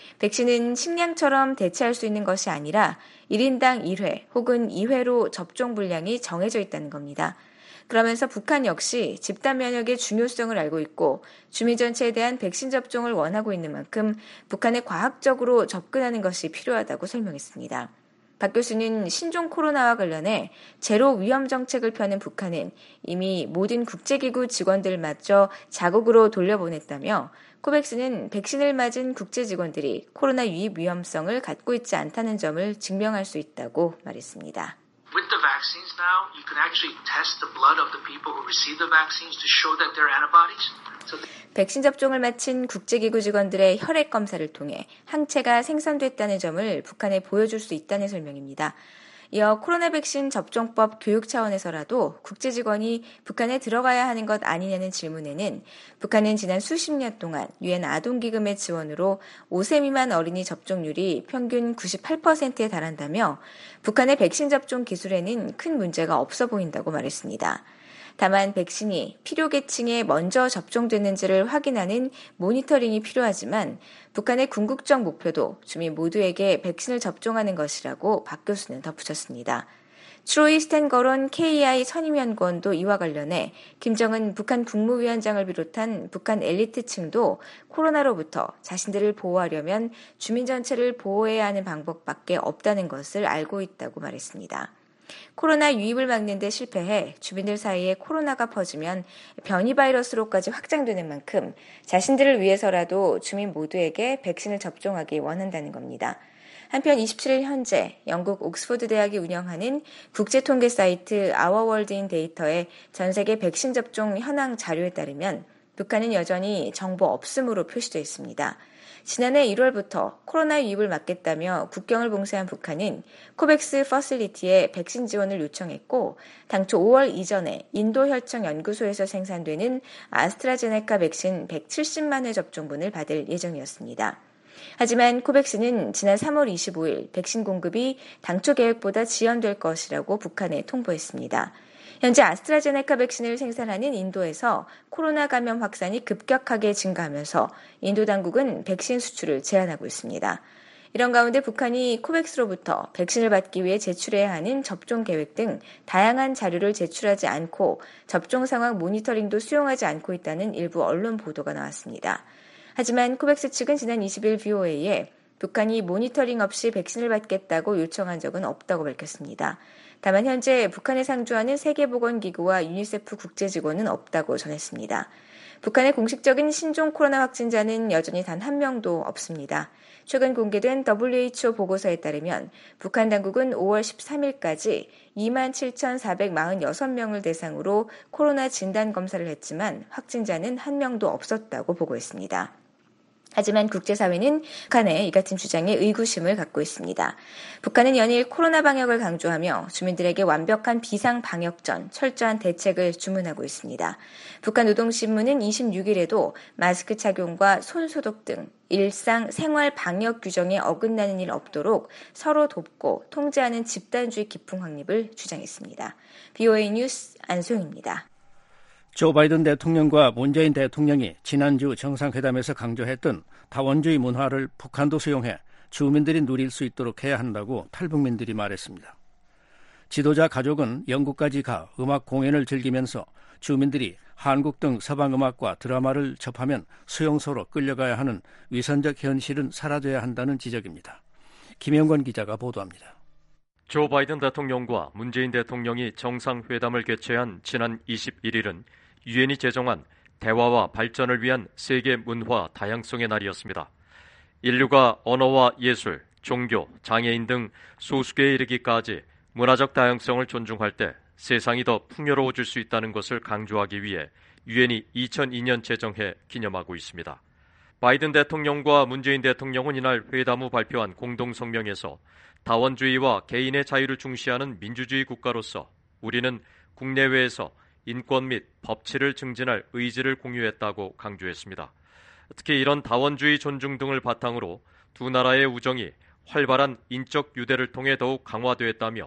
백신은 식량처럼 대체할 수 있는 것이 아니라 1인당 1회 혹은 2회로 접종 분량이 정해져 있다는 겁니다. 그러면서 북한 역시 집단 면역의 중요성을 알고 있고 주민 전체에 대한 백신 접종을 원하고 있는 만큼 북한에 과학적으로 접근하는 것이 필요하다고 설명했습니다. 박 교수는 신종 코로나와 관련해 제로 위험 정책을 펴는 북한은 이미 모든 국제기구 직원들을 맞춰 자국으로 돌려보냈다며 코백스는 백신을 맞은 국제 직원들이 코로나 유입 위험성을 갖고 있지 않다는 점을 증명할 수 있다고 말했습니다. With the vaccines now, you can actually test the blood of the people who receive the vaccines to show that they're antibodies. 백신 접종을 마친 국제기구 직원들의 혈액 검사를 통해 항체가 생성됐다는 점을 북한에 보여줄 수 있다는 설명입니다. 이어 코로나 백신 접종법 교육 차원에서라도 국제 직원이 북한에 들어가야 하는 것 아니냐는 질문에는 북한은 지난 수십 년 동안 유엔 아동기금의 지원으로 5세 미만 어린이 접종률이 평균 98%에 달한다며 북한의 백신 접종 기술에는 큰 문제가 없어 보인다고 말했습니다. 다만 백신이 필요계층에 먼저 접종됐는지를 확인하는 모니터링이 필요하지만 북한의 궁극적 목표도 주민 모두에게 백신을 접종하는 것이라고 박 교수는 덧붙였습니다. 트로이 스탠거론 KEI 선임연구원도 이와 관련해 김정은 북한 국무위원장을 비롯한 북한 엘리트층도 코로나로부터 자신들을 보호하려면 주민 전체를 보호해야 하는 방법밖에 없다는 것을 알고 있다고 말했습니다. 코로나 유입을 막는 데 실패해 주민들 사이에 코로나가 퍼지면 변이 바이러스로까지 확장되는 만큼 자신들을 위해서라도 주민 모두에게 백신을 접종하기 원한다는 겁니다. 한편 27일 현재 영국 옥스퍼드 대학이 운영하는 국제통계 사이트 아워월드인 데이터의 전세계 백신 접종 현황 자료에 따르면 북한은 여전히 정보 없음으로 표시되어 있습니다. 지난해 1월부터 코로나 유입을 막겠다며 국경을 봉쇄한 북한은 코백스 퍼실리티에 백신 지원을 요청했고 당초 5월 이전에 인도혈청연구소에서 생산되는 아스트라제네카 백신 170만 회 접종분을 받을 예정이었습니다. 하지만 코백스는 지난 3월 25일 백신 공급이 당초 계획보다 지연될 것이라고 북한에 통보했습니다. 현재 아스트라제네카 백신을 생산하는 인도에서 코로나 감염 확산이 급격하게 증가하면서 인도 당국은 백신 수출을 제한하고 있습니다. 이런 가운데 북한이 코백스로부터 백신을 받기 위해 제출해야 하는 접종 계획 등 다양한 자료를 제출하지 않고 접종 상황 모니터링도 수용하지 않고 있다는 일부 언론 보도가 나왔습니다. 하지만 코백스 측은 지난 20일 VOA에 북한이 모니터링 없이 백신을 받겠다고 요청한 적은 없다고 밝혔습니다. 다만 현재 북한에 상주하는 세계보건기구와 유니세프 국제직원은 없다고 전했습니다. 북한의 공식적인 신종 코로나 확진자는 여전히 단 한 명도 없습니다. 최근 공개된 WHO 보고서에 따르면 북한 당국은 5월 13일까지 27,446명을 대상으로 코로나 진단 검사를 했지만 확진자는 한 명도 없었다고 보고했습니다. 하지만 국제사회는 북한의 이 같은 주장에 의구심을 갖고 있습니다. 북한은 연일 코로나 방역을 강조하며 주민들에게 완벽한 비상방역 전 철저한 대책을 주문하고 있습니다. 북한 노동신문은 26일에도 마스크 착용과 손소독 등 일상 생활 방역 규정에 어긋나는 일 없도록 서로 돕고 통제하는 집단주의 기풍 확립을 주장했습니다. BOA 뉴스 안소영입니다. 조 바이든 대통령과 문재인 대통령이 지난주 정상회담에서 강조했던 다원주의 문화를 북한도 수용해 주민들이 누릴 수 있도록 해야 한다고 탈북민들이 말했습니다. 지도자 가족은 영국까지 가 음악 공연을 즐기면서 주민들이 한국 등 서방 음악과 드라마를 접하면 수용소로 끌려가야 하는 위선적 현실은 사라져야 한다는 지적입니다. 김영권 기자가 보도합니다. 조 바이든 대통령과 문재인 대통령이 정상회담을 개최한 지난 21일은 유엔이 제정한 대화와 발전을 위한 세계 문화 다양성의 날이었습니다. 인류가 언어와 예술, 종교, 장애인 등 소수계에 이르기까지 문화적 다양성을 존중할 때 세상이 더 풍요로워질 수 있다는 것을 강조하기 위해 유엔이 2002년 제정해 기념하고 있습니다. 바이든 대통령과 문재인 대통령은 이날 회담 후 발표한 공동성명에서 다원주의와 개인의 자유를 중시하는 민주주의 국가로서 우리는 국내외에서 인권 및 법치를 증진할 의지를 공유했다고 강조했습니다. 특히 이런 다원주의 존중 등을 바탕으로 두 나라의 우정이 활발한 인적 유대를 통해 더욱 강화되었다며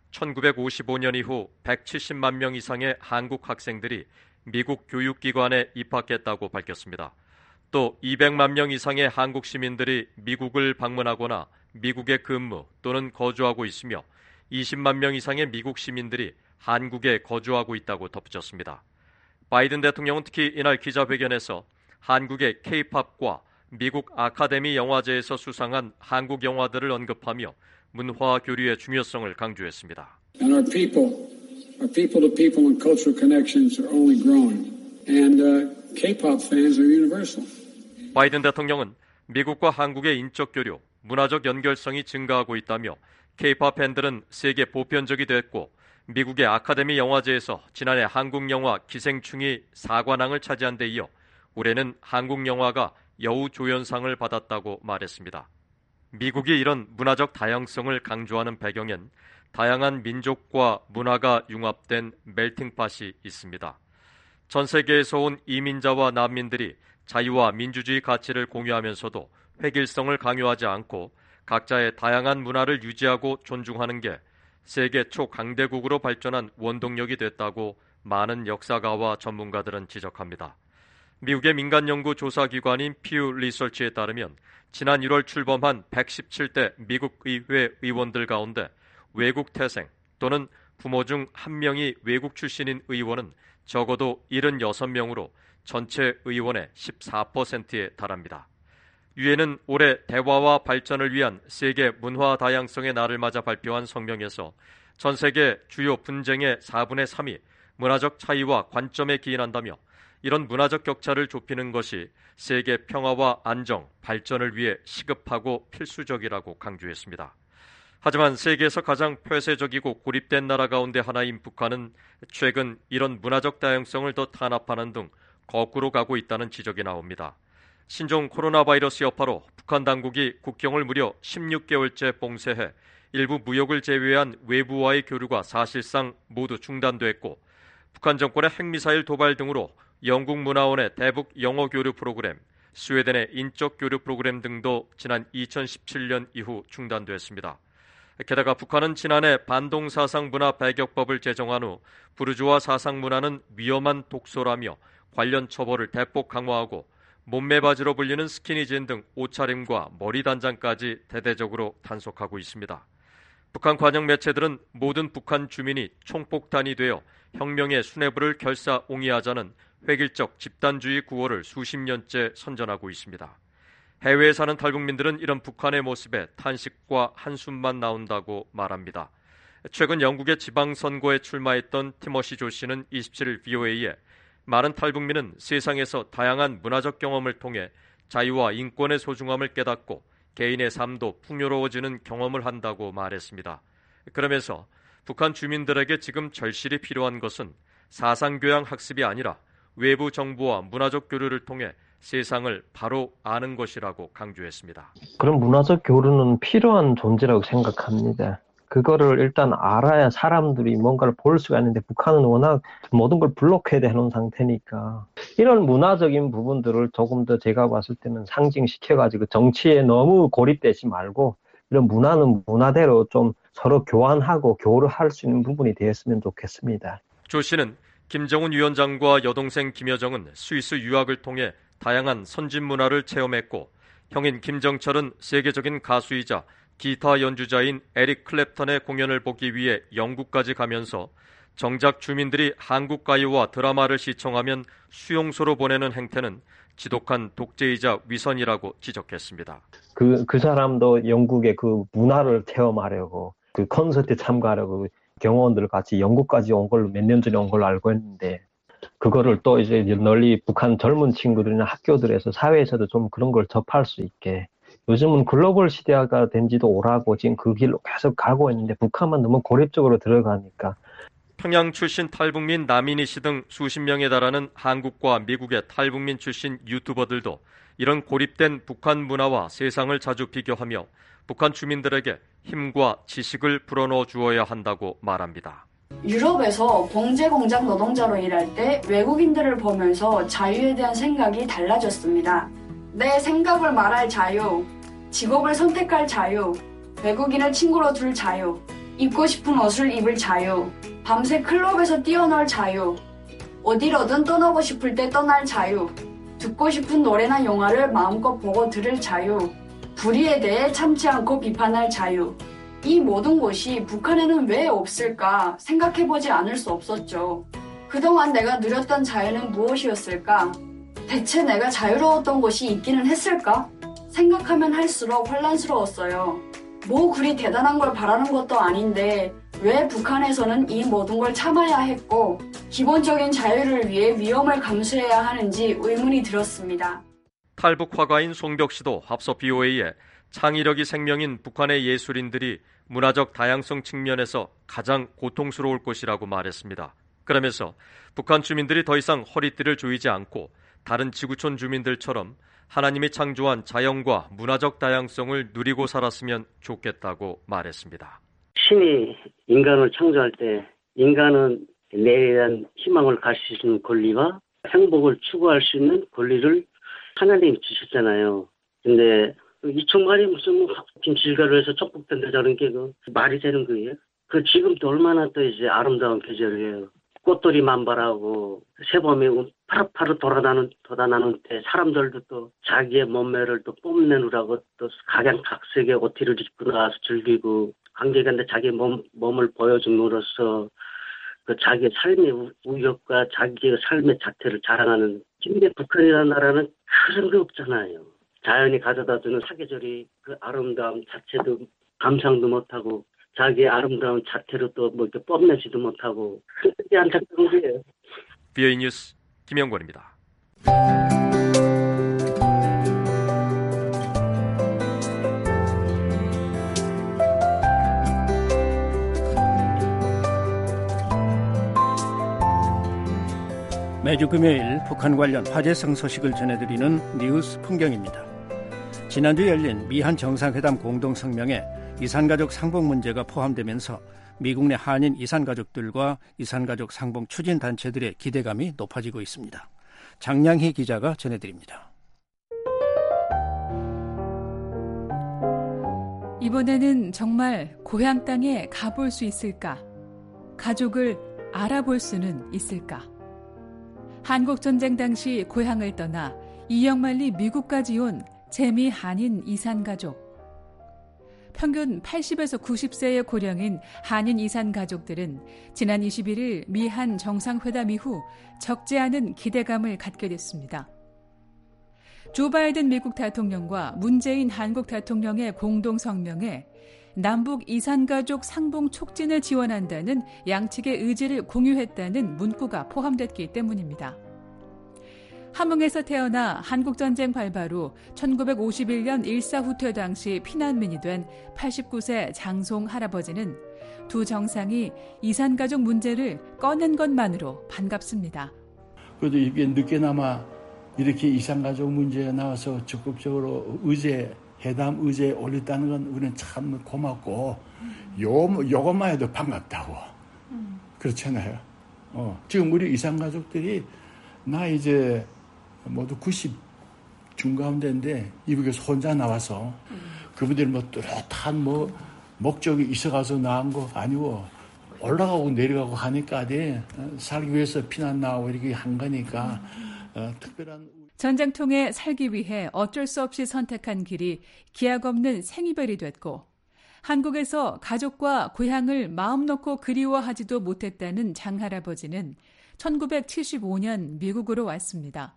1955년 이후 170만 명 이상의 한국 학생들이 미국 교육기관에 입학했다고 밝혔습니다. 또 200만 명 이상의 한국 시민들이 미국을 방문하거나 미국에 근무 또는 거주하고 있으며 20만 명 이상의 미국 시민들이 한국에 거주하고 있다고 덧붙였습니다. 바이든 대통령은 특히 이날 기자회견에서 한국의 K-팝과 미국 아카데미 영화제에서 수상한 한국 영화들을 언급하며 문화 교류의 중요성을 강조했습니다. And our people-to-people and cultural connections are only growing. And K-pop fans are universal. 바이든 대통령은 미국과 한국의 인적 교류, 문화적 연결성이 증가하고 있다며 K-팝 팬들은 세계 보편적이 됐고 미국의 아카데미 영화제에서 지난해 한국 영화 기생충이 4관왕을 차지한 데 이어 올해는 한국 영화가 여우조연상을 받았다고 말했습니다. 미국이 이런 문화적 다양성을 강조하는 배경엔 다양한 민족과 문화가 융합된 멜팅팟이 있습니다. 전 세계에서 온 이민자와 난민들이 자유와 민주주의 가치를 공유하면서도 획일성을 강요하지 않고 각자의 다양한 문화를 유지하고 존중하는 게 세계 초강대국으로 발전한 원동력이 됐다고 많은 역사가와 전문가들은 지적합니다. 미국의 민간 연구 조사기관인 퓨 리서치에 따르면 지난 1월 출범한 117대 미국 의회 의원들 가운데 외국 태생 또는 부모 중 1명이 외국 출신인 의원은 적어도 76명으로 전체 의원의 14%에 달합니다. 유엔은 올해 대화와 발전을 위한 세계 문화 다양성의 날을 맞아 발표한 성명에서 전 세계 주요 분쟁의 4분의 3이 문화적 차이와 관점에 기인한다며 이런 문화적 격차를 좁히는 것이 세계 평화와 안정, 발전을 위해 시급하고 필수적이라고 강조했습니다. 하지만 세계에서 가장 폐쇄적이고 고립된 나라 가운데 하나인 북한은 최근 이런 문화적 다양성을 더 탄압하는 등 거꾸로 가고 있다는 지적이 나옵니다. 신종 코로나 바이러스 여파로 북한 당국이 국경을 무려 16개월째 봉쇄해 일부 무역을 제외한 외부와의 교류가 사실상 모두 중단됐고 북한 정권의 핵미사일 도발 등으로 영국 문화원의 대북 영어 교류 프로그램, 스웨덴의 인적 교류 프로그램 등도 지난 2017년 이후 중단됐습니다. 게다가 북한은 지난해 반동사상 문화 배격법을 제정한 후 부르주아 사상 문화는 위험한 독소라며 관련 처벌을 대폭 강화하고 몸매바지로 불리는 스키니진 등 옷차림과 머리 단장까지 대대적으로 단속하고 있습니다. 북한 관영 매체들은 모든 북한 주민이 총폭탄이 되어 혁명의 수뇌부를 결사옹이하자는 획일적 집단주의 구호를 수십 년째 선전하고 있습니다. 해외에 사는 탈북민들은 이런 북한의 모습에 탄식과 한숨만 나온다고 말합니다. 최근 영국의 지방선거에 출마했던 티머시 조 씨는 27일 VOA에 많은 탈북민은 세상에서 다양한 문화적 경험을 통해 자유와 인권의 소중함을 깨닫고 개인의 삶도 풍요로워지는 경험을 한다고 말했습니다. 그러면서 북한 주민들에게 지금 절실히 필요한 것은 사상교양 학습이 아니라 외부 정보와 문화적 교류를 통해 세상을 바로 아는 것이라고 강조했습니다. 그런 문화적 교류는 필요한 존재라고 생각합니다. 그거를 일단 알아야 사람들이 뭔가를 볼 수가 있는데 북한은 워낙 모든 걸 블록해야 해놓은 상태니까 이런 문화적인 부분들을 조금 더 제가 봤을 때는 상징시켜가지고 정치에 너무 고립되지 말고 이런 문화는 문화대로 좀 서로 교환하고 교류할 수 있는 부분이 되었으면 좋겠습니다. 조 씨는 김정은 위원장과 여동생 김여정은 스위스 유학을 통해 다양한 선진 문화를 체험했고 형인 김정철은 세계적인 가수이자 기타 연주자인 에릭 클랩턴의 공연을 보기 위해 영국까지 가면서 정작 주민들이 한국 가요와 드라마를 시청하면 수용소로 보내는 행태는 지독한 독재이자 위선이라고 지적했습니다. 그 사람도 영국의 그 문화를 체험하려고 그 콘서트에 참가하려고 경호원들 같이 영국까지 온 걸로 몇 년 전에 온 걸로 알고 있는데 그거를 또 이제 널리 북한 젊은 친구들이나 학교들에서 사회에서도 좀 그런 걸 접할 수 있게 요즘은 글로벌 시대가 된 지도 오라고 지금 그 길로 계속 가고 있는데 북한만 너무 고립적으로 들어가니까. 평양 출신 탈북민 남인희 씨 등 수십 명에 달하는 한국과 미국의 탈북민 출신 유튜버들도 이런 고립된 북한 문화와 세상을 자주 비교하며 북한 주민들에게 힘과 지식을 불어넣어 주어야 한다고 말합니다. 유럽에서 봉제 공장 노동자로 일할 때 외국인들을 보면서 자유에 대한 생각이 달라졌습니다. 내 생각을 말할 자유, 직업을 선택할 자유, 외국인을 친구로 둘 자유, 입고 싶은 옷을 입을 자유, 밤새 클럽에서 뛰어놀 자유, 어디로든 떠나고 싶을 때 떠날 자유, 듣고 싶은 노래나 영화를 마음껏 보고 들을 자유, 불의에 대해 참지 않고 비판할 자유. 이 모든 것이 북한에는 왜 없을까 생각해보지 않을 수 없었죠. 그동안 내가 누렸던 자유는 무엇이었을까? 대체 내가 자유로웠던 것이 있기는 했을까? 생각하면 할수록 혼란스러웠어요. 뭐 그리 대단한 걸 바라는 것도 아닌데 왜 북한에서는 이 모든 걸 참아야 했고 기본적인 자유를 위해 위험을 감수해야 하는지 의문이 들었습니다. 탈북 화가인 송벽 씨도 앞서 BOA에 창의력이 생명인 북한의 예술인들이 문화적 다양성 측면에서 가장 고통스러울 것이라고 말했습니다. 그러면서 북한 주민들이 더 이상 허리띠를 조이지 않고 다른 지구촌 주민들처럼 하나님이 창조한 자연과 문화적 다양성을 누리고 살았으면 좋겠다고 말했습니다. 신이 인간을 창조할 때 인간은 내일에 대한 희망을 가질 수 있는 권리와 행복을 추구할 수 있는 권리를 하나님이 주셨잖아요. 근데 이 총알이 무슨 김치가루 해서 촉복된다 저런 게 말이 되는 거예요? 지금도 얼마나 또 이제 아름다운 계절이에요. 꽃들이 만발하고 새봄이 파릇파릇 돋아나는 때 사람들도 또 자기의 몸매를 또 뽐내느라고 또 각양각색의 옷티를 입고 나와서 즐기고 관객한테 자기 몸을 보여줌으로써 그 자기의 삶의 우욕과 자기의 삶의 자태를 자랑하는. 근데 북한이라는 나라는 그런 게 없잖아요. 자연이 가져다주는 사계절이 그 아름다움 자체도 감상도 못하고 자기의 아름다운 자태로 또 뭐 이렇게 뽐내지도 못하고 그게 안타까운 거예요. BOA 뉴스 김영권입니다. 매주 금요일 북한 관련 화제성 소식을 전해드리는 뉴스 풍경입니다. 지난주 열린 미한 정상회담 공동성명에 이산가족 상봉 문제가 포함되면서 미국 내 한인 이산가족들과 이산가족 상봉 추진단체들의 기대감이 높아지고 있습니다. 장량희 기자가 전해드립니다. 이번에는 정말 고향 땅에 가볼 수 있을까? 가족을 알아볼 수는 있을까? 한국전쟁 당시 고향을 떠나 2억 마일리 미국까지 온 재미 한인 이산가족. 평균 80에서 90세의 고령인 한인 이산가족들은 지난 21일 미한 정상회담 이후 적지 않은 기대감을 갖게 됐습니다. 조 바이든 미국 대통령과 문재인 한국 대통령의 공동 성명에 남북 이산가족 상봉 촉진을 지원한다는 양측의 의지를 공유했다는 문구가 포함됐기 때문입니다. 함흥에서 태어나 한국전쟁 발발 후 1951년 일사후퇴 당시 피난민이 된 89세 장송 할아버지는 두 정상이 이산가족 문제를 꺼낸 것만으로 반갑습니다. 그래도 이게 늦게나마 이렇게 이산가족 문제에 나와서 적극적으로 회담 의제에 올렸다는 건 우리는 참 고맙고 요것만 해도 반갑다고. 그렇잖아요. 지금 우리 이산가족들이 나 이제 모두 90 중가운데인데 이북에서 혼자 나와서 그분들 뭐 뚜렷한 목적이 있어가서 나온 거 아니고 올라가고 내려가고 하니까 살기 위해서 피난 나오고 이렇게 한 거니까 특별한 전쟁통에 살기 위해 어쩔 수 없이 선택한 길이 기약 없는 생이별이 됐고 한국에서 가족과 고향을 마음 놓고 그리워하지도 못했다는 장할아버지는 1975년 미국으로 왔습니다.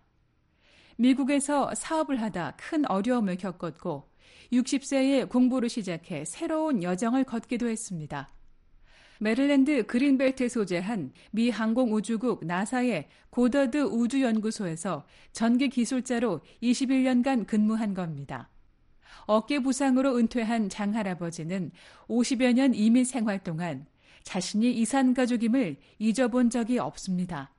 미국에서 사업을 하다 큰 어려움을 겪었고 60세에 공부를 시작해 새로운 여정을 걷기도 했습니다. 메릴랜드 그린벨트에 소재한 미 항공우주국 나사의 고더드 우주연구소에서 전기기술자로 21년간 근무한 겁니다. 어깨 부상으로 은퇴한 장할아버지는 50여 년 이민 생활 동안 자신이 이산가족임을 잊어본 적이 없습니다.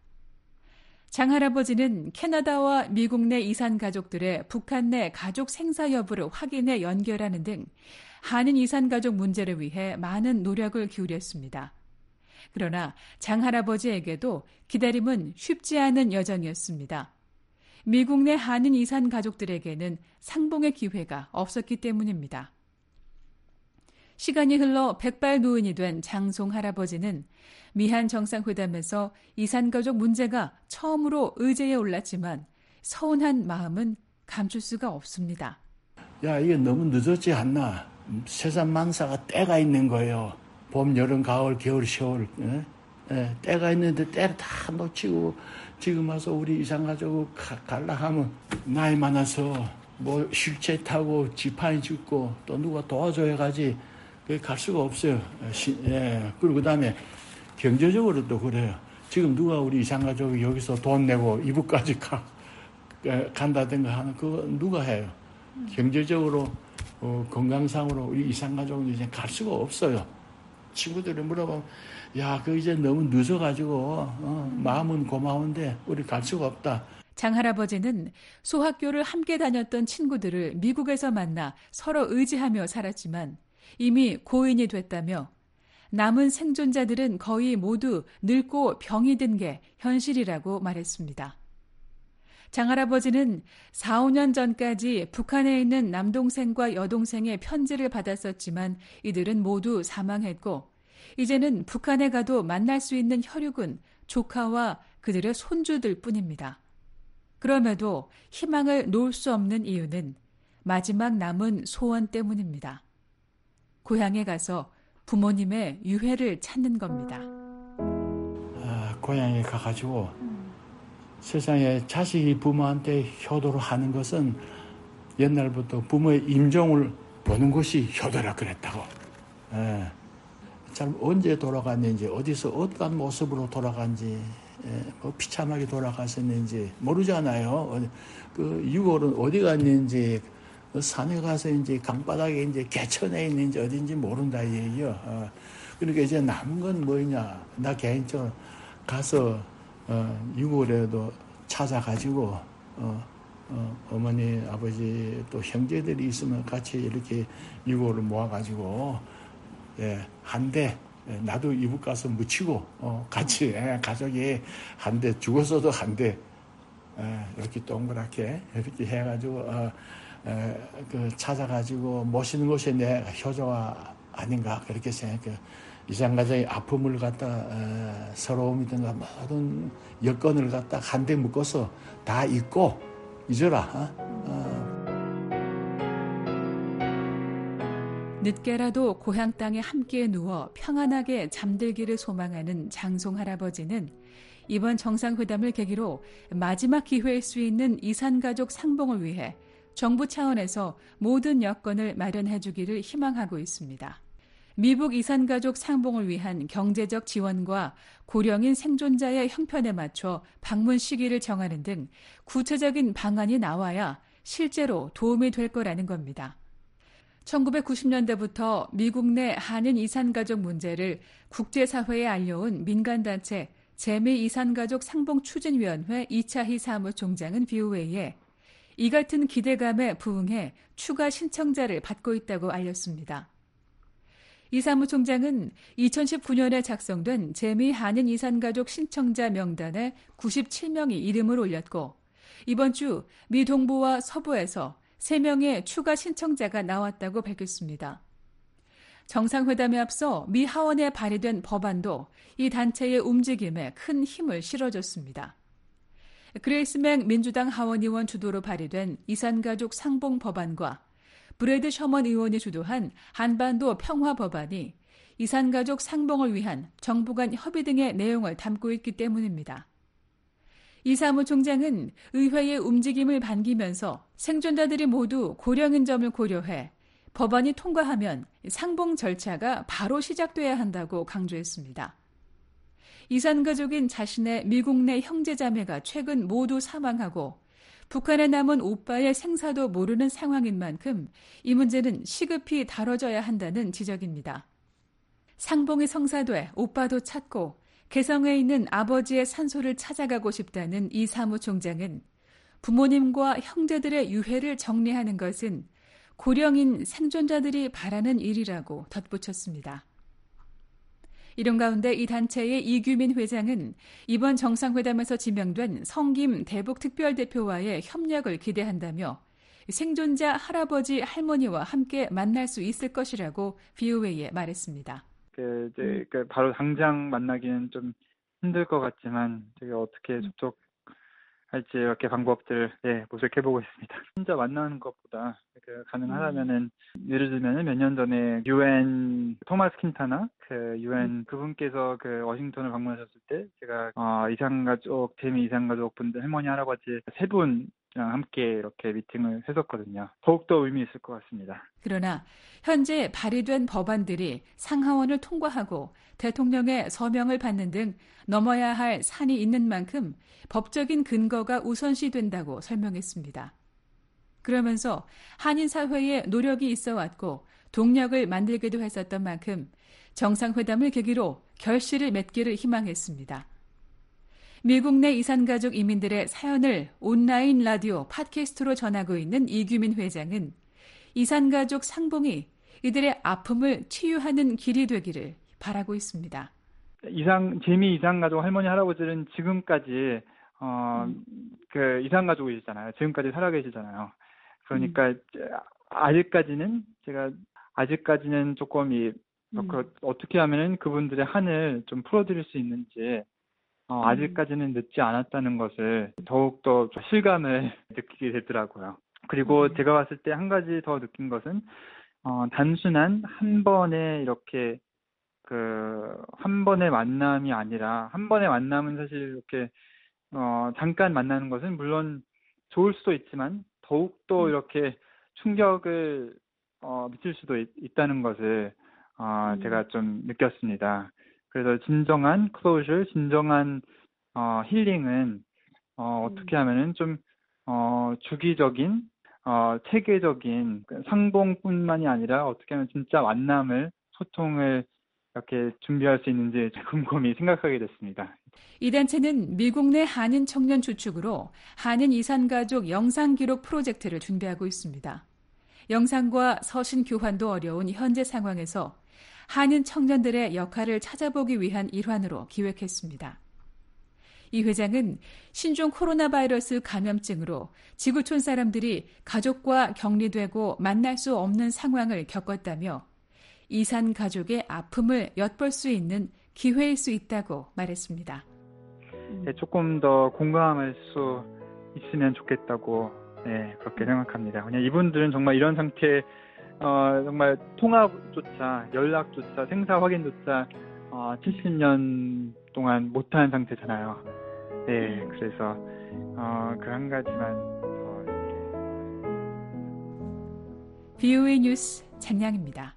장할아버지는 캐나다와 미국 내 이산가족들의 북한 내 가족 생사 여부를 확인해 연결하는 등 한인 이산가족 문제를 위해 많은 노력을 기울였습니다. 그러나 장할아버지에게도 기다림은 쉽지 않은 여정이었습니다. 미국 내 한인 이산가족들에게는 상봉의 기회가 없었기 때문입니다. 시간이 흘러 백발노인이 된 장송 할아버지는 미한 정상회담에서 이산가족 문제가 처음으로 의제에 올랐지만 서운한 마음은 감출 수가 없습니다. 야, 이게 너무 늦었지 않나? 세상 만사가 때가 있는 거예요. 봄, 여름, 가을, 겨울, 겨울. 때가 있는데 때를 다 놓치고 지금 와서 우리 이산가족 갈라 하면 나이 많아서 뭐 휠체어 타고 지판이 죽고 또 누가 도와줘야 가지 갈 수가 없어요. 그리고 그다음에 경제적으로도 그래요. 지금 누가 우리 이산가족이 여기서 돈 내고 이북까지 간다든가 하는 그거 누가 해요? 경제적으로 건강상으로 우리 이산가족은 이제 갈 수가 없어요. 친구들이 물어보면 야, 그 이제 너무 늦어가지고 마음은 고마운데 우리 갈 수가 없다. 장할아버지는 소학교를 함께 다녔던 친구들을 미국에서 만나 서로 의지하며 살았지만 이미 고인이 됐다며 남은 생존자들은 거의 모두 늙고 병이 든 게 현실이라고 말했습니다. 장할아버지는 4, 5년 전까지 북한에 있는 남동생과 여동생의 편지를 받았었지만 이들은 모두 사망했고 이제는 북한에 가도 만날 수 있는 혈육은 조카와 그들의 손주들 뿐입니다. 그럼에도 희망을 놓을 수 없는 이유는 마지막 남은 소원 때문입니다. 고향에 가서 부모님의 유해를 찾는 겁니다. 고향에 가가지고 세상에 자식이 부모한테 효도를 하는 것은 옛날부터 부모의 임종을 보는 것이 효도라 그랬다고. 참 언제 돌아갔는지 어디서 어떠한 모습으로 돌아간지 뭐 비참하게 돌아갔었는지 모르잖아요. 그 유골은 어디 갔는지 산에 가서 이제 강바닥에 이제 개천에 있는지 어딘지 모른다 이 얘기요. 그러니까 이제 남은 건 뭐냐? 나 개인적으로 가서 유골에도 찾아가지고 어머니, 아버지 또 형제들이 있으면 같이 이렇게 유골을 모아가지고 한 대 나도 이북 가서 묻히고 같이 가족이 한 대 죽었어도 한 대 이렇게 동그랗게 이렇게 해가지고 찾아가지고 모시는 것이 내 효조가 아닌가 그렇게 생각해요. 이산가족의 아픔을 갖다 서러움이든가 모든 여건을 갖다 한데 묶어서 다 잊고 잊어라. 늦게라도 고향 땅에 함께 누워 평안하게 잠들기를 소망하는 장송 할아버지는 이번 정상회담을 계기로 마지막 기회일 수 있는 이산가족 상봉을 위해 정부 차원에서 모든 여건을 마련해 주기를 희망하고 있습니다. 미북 이산가족 상봉을 위한 경제적 지원과 고령인 생존자의 형편에 맞춰 방문 시기를 정하는 등 구체적인 방안이 나와야 실제로 도움이 될 거라는 겁니다. 1990년대부터 미국 내 한인 이산가족 문제를 국제사회에 알려온 민간단체 재미이산가족 상봉추진위원회 이차희 사무총장은 BOA에 이 같은 기대감에 부응해 추가 신청자를 받고 있다고 알렸습니다. 이 사무총장은 2019년에 작성된 재미 한인 이산가족 신청자 명단에 97명이 이름을 올렸고 이번 주 미 동부와 서부에서 3명의 추가 신청자가 나왔다고 밝혔습니다. 정상회담에 앞서 미 하원에 발의된 법안도 이 단체의 움직임에 큰 힘을 실어줬습니다. 그레이스 맥 민주당 하원의원 주도로 발의된 이산가족 상봉 법안과 브래드 셔먼 의원이 주도한 한반도 평화 법안이 이산가족 상봉을 위한 정부 간 협의 등의 내용을 담고 있기 때문입니다. 이 사무총장은 의회의 움직임을 반기면서 생존자들이 모두 고령인 점을 고려해 법안이 통과하면 상봉 절차가 바로 시작돼야 한다고 강조했습니다. 이산가족인 자신의 미국 내 형제자매가 최근 모두 사망하고 북한에 남은 오빠의 생사도 모르는 상황인 만큼 이 문제는 시급히 다뤄져야 한다는 지적입니다. 상봉이 성사돼 오빠도 찾고 개성에 있는 아버지의 산소를 찾아가고 싶다는 이 사무총장은 부모님과 형제들의 유해를 정리하는 것은 고령인 생존자들이 바라는 일이라고 덧붙였습니다. 이런 가운데 이 단체의 이규민 회장은 이번 정상회담에서 지명된 성김 대북특별대표와의 협력을 기대한다며 생존자 할아버지, 할머니와 함께 만날 수 있을 것이라고 BOA에 말했습니다. 바로 당장 만나기는 좀 힘들 것 같지만 어떻게 접촉할지 이렇게 방법들을 모색해보고 있습니다. 혼자 만나는 것보다 가능하다면은 예를 들면 몇 년 전에 UN 토마스 킨타나 UN 그분께서 워싱턴을 방문하셨을 때 제가 이산가족 재미 이산가족 분들 할머니 할아버지 3분이랑 함께 이렇게 미팅을 했었거든요. 더욱더 의미 있을 것 같습니다. 그러나 현재 발의된 법안들이 상하원을 통과하고 대통령의 서명을 받는 등 넘어야 할 산이 있는 만큼 법적인 근거가 우선시된다고 설명했습니다. 그러면서 한인 사회에 노력이 있어 왔고 동력을 만들기도 했었던 만큼 정상회담을 계기로 결실을 맺기를 희망했습니다. 미국 내 이산가족 이민들의 사연을 온라인 라디오 팟캐스트로 전하고 있는 이규민 회장은 이산가족 상봉이 이들의 아픔을 치유하는 길이 되기를 바라고 있습니다. 재미 이산가족 할머니 할아버지는 지금까지 이산가족이시잖아요. 지금까지 살아계시잖아요. 그러니까 아직까지는 조금 어떻게 하면은 그분들의 한을 좀 풀어드릴 수 있는지 아직까지는 늦지 않았다는 것을 더욱더 실감을 느끼게 되더라고요. 그리고 제가 봤을 때 한 가지 더 느낀 것은 단순한 한 번의 이렇게 한 번의 만남이 아니라 한 번의 만남은 사실 이렇게 잠깐 만나는 것은 물론 좋을 수도 있지만 더욱더 이렇게 충격을 미칠 수도 있다는 것을 제가 좀 느꼈습니다. 그래서 진정한 클로저, 진정한 힐링은 어떻게 하면은 좀 주기적인 체계적인 상봉뿐만이 아니라 어떻게 하면 진짜 만남을 소통을 이렇게 준비할 수 있는지 곰곰이 생각하게 됐습니다. 이 단체는 미국 내 한인 청년 주축으로 한인 이산가족 영상기록 프로젝트를 준비하고 있습니다. 영상과 서신 교환도 어려운 현재 상황에서 한인 청년들의 역할을 찾아보기 위한 일환으로 기획했습니다. 이 회장은 신종 코로나 바이러스 감염증으로 지구촌 사람들이 가족과 격리되고 만날 수 없는 상황을 겪었다며 이산 가족의 아픔을 엿볼 수 있는 기회일 수 있다고 말했습니다. 네, 조금 더 공감할 수 있으면 좋겠다고 그렇게 생각합니다. 그냥 이분들은 정말 이런 상태에 정말 통화조차 연락조차 생사 확인조차 70년 동안 못한 상태잖아요. 네, 그래서 그 한 가지만 VOA 뉴스 장량입니다.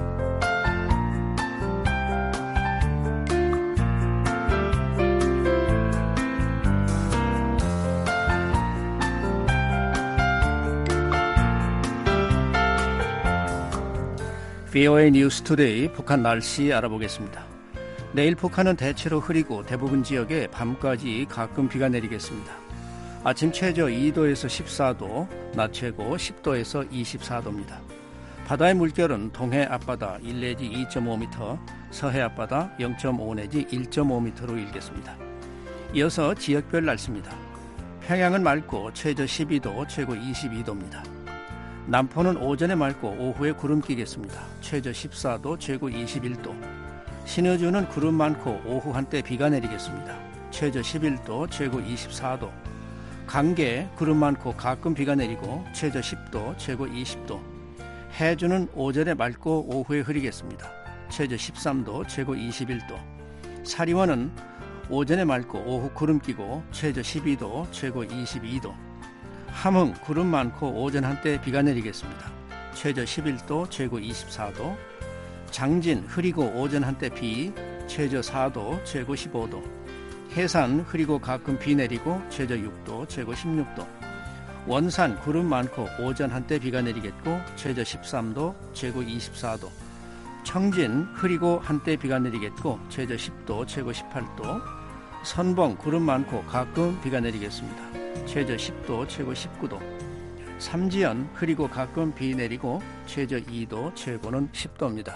VOA 뉴스 투데이 북한 날씨 알아보겠습니다. 내일 북한은 대체로 흐리고 대부분 지역에 밤까지 가끔 비가 내리겠습니다. 아침 최저 2도에서 14도, 낮 최고 10도에서 24도입니다. 바다의 물결은 동해 앞바다 1 내지 2.5m, 서해 앞바다 0.5 내지 1.5m로 일겠습니다. 이어서 지역별 날씨입니다. 평양은 맑고 최저 12도, 최고 22도입니다. 남포는 오전에 맑고 오후에 구름 끼겠습니다. 최저 14도, 최고 21도. 신의주는 구름 많고 오후 한때 비가 내리겠습니다. 최저 11도, 최고 24도. 강계 구름 많고 가끔 비가 내리고 최저 10도, 최고 20도. 해주는 오전에 맑고 오후에 흐리겠습니다. 최저 13도, 최고 21도. 사리원은 오전에 맑고 오후 구름 끼고 최저 12도, 최고 22도. 함흥 구름 많고 오전 한때 비가 내리겠습니다. 최저 11도, 최고 24도. 장진 흐리고 오전 한때 비, 최저 4도, 최고 15도. 해산 흐리고 가끔 비 내리고 최저 6도, 최고 16도. 원산 구름 많고 오전 한때 비가 내리겠고 최저 13도, 최고 24도. 청진 흐리고 한때 비가 내리겠고 최저 10도, 최고 18도. 선봉 구름 많고 가끔 비가 내리겠습니다. 최저 10도, 최고 19도. 삼지연 흐리고 가끔 비 내리고 최저 2도, 최고는 10도입니다.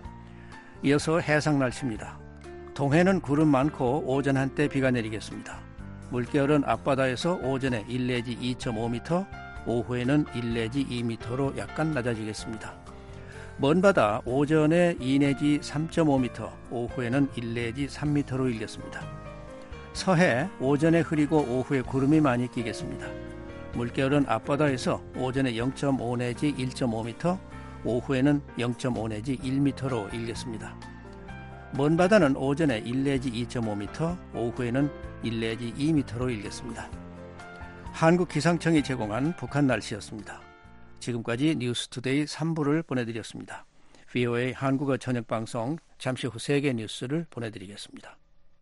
이어서 해상 날씨입니다. 동해는 구름 많고 오전 한때 비가 내리겠습니다. 물결은 앞바다에서 오전에 1 내지 2.5m, 오후에는 1 내지 2m로 약간 낮아지겠습니다. 먼바다 오전에 2 내지 3.5m, 오후에는 1 내지 3m로 일겠습니다. 서해 오전에 흐리고 오후에 구름이 많이 끼겠습니다. 물결은 앞바다에서 오전에 0.5 내지 1.5m, 오후에는 0.5 내지 1m로 일겠습니다. 먼바다는 오전에 1 내지 2.5m, 오후에는 1 내지 2m로 일겠습니다. 한국기상청이 제공한 북한 날씨였습니다. 지금까지 뉴스투데이 3부를 보내드렸습니다. VOA 한국어 저녁방송 잠시 후 세계 뉴스를 보내드리겠습니다.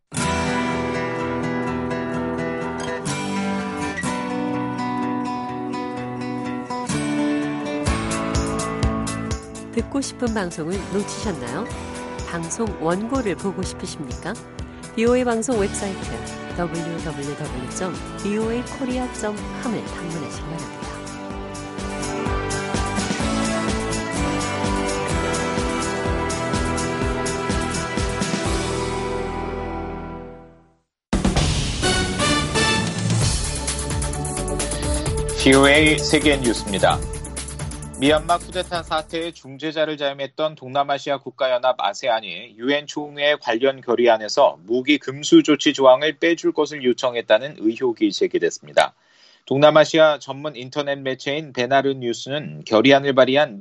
듣고 싶은 방송을 놓치셨나요? 방송 원고를 보고 싶으십니까? VOA 방송 웹사이트 www.voakorea.com을 방문하시기 바랍니다. VOA 세계 뉴스입니다. 미얀마 쿠데타 사태의 중재자를 자임했던 동남아시아 국가연합 아세안이 유엔 총회 관련 결의안에서 무기 금수 조치 조항을 빼줄 것을 요청했다는 의혹이 제기됐습니다. 동남아시아 전문 인터넷 매체인 베나르 뉴스는 결의안을 발의한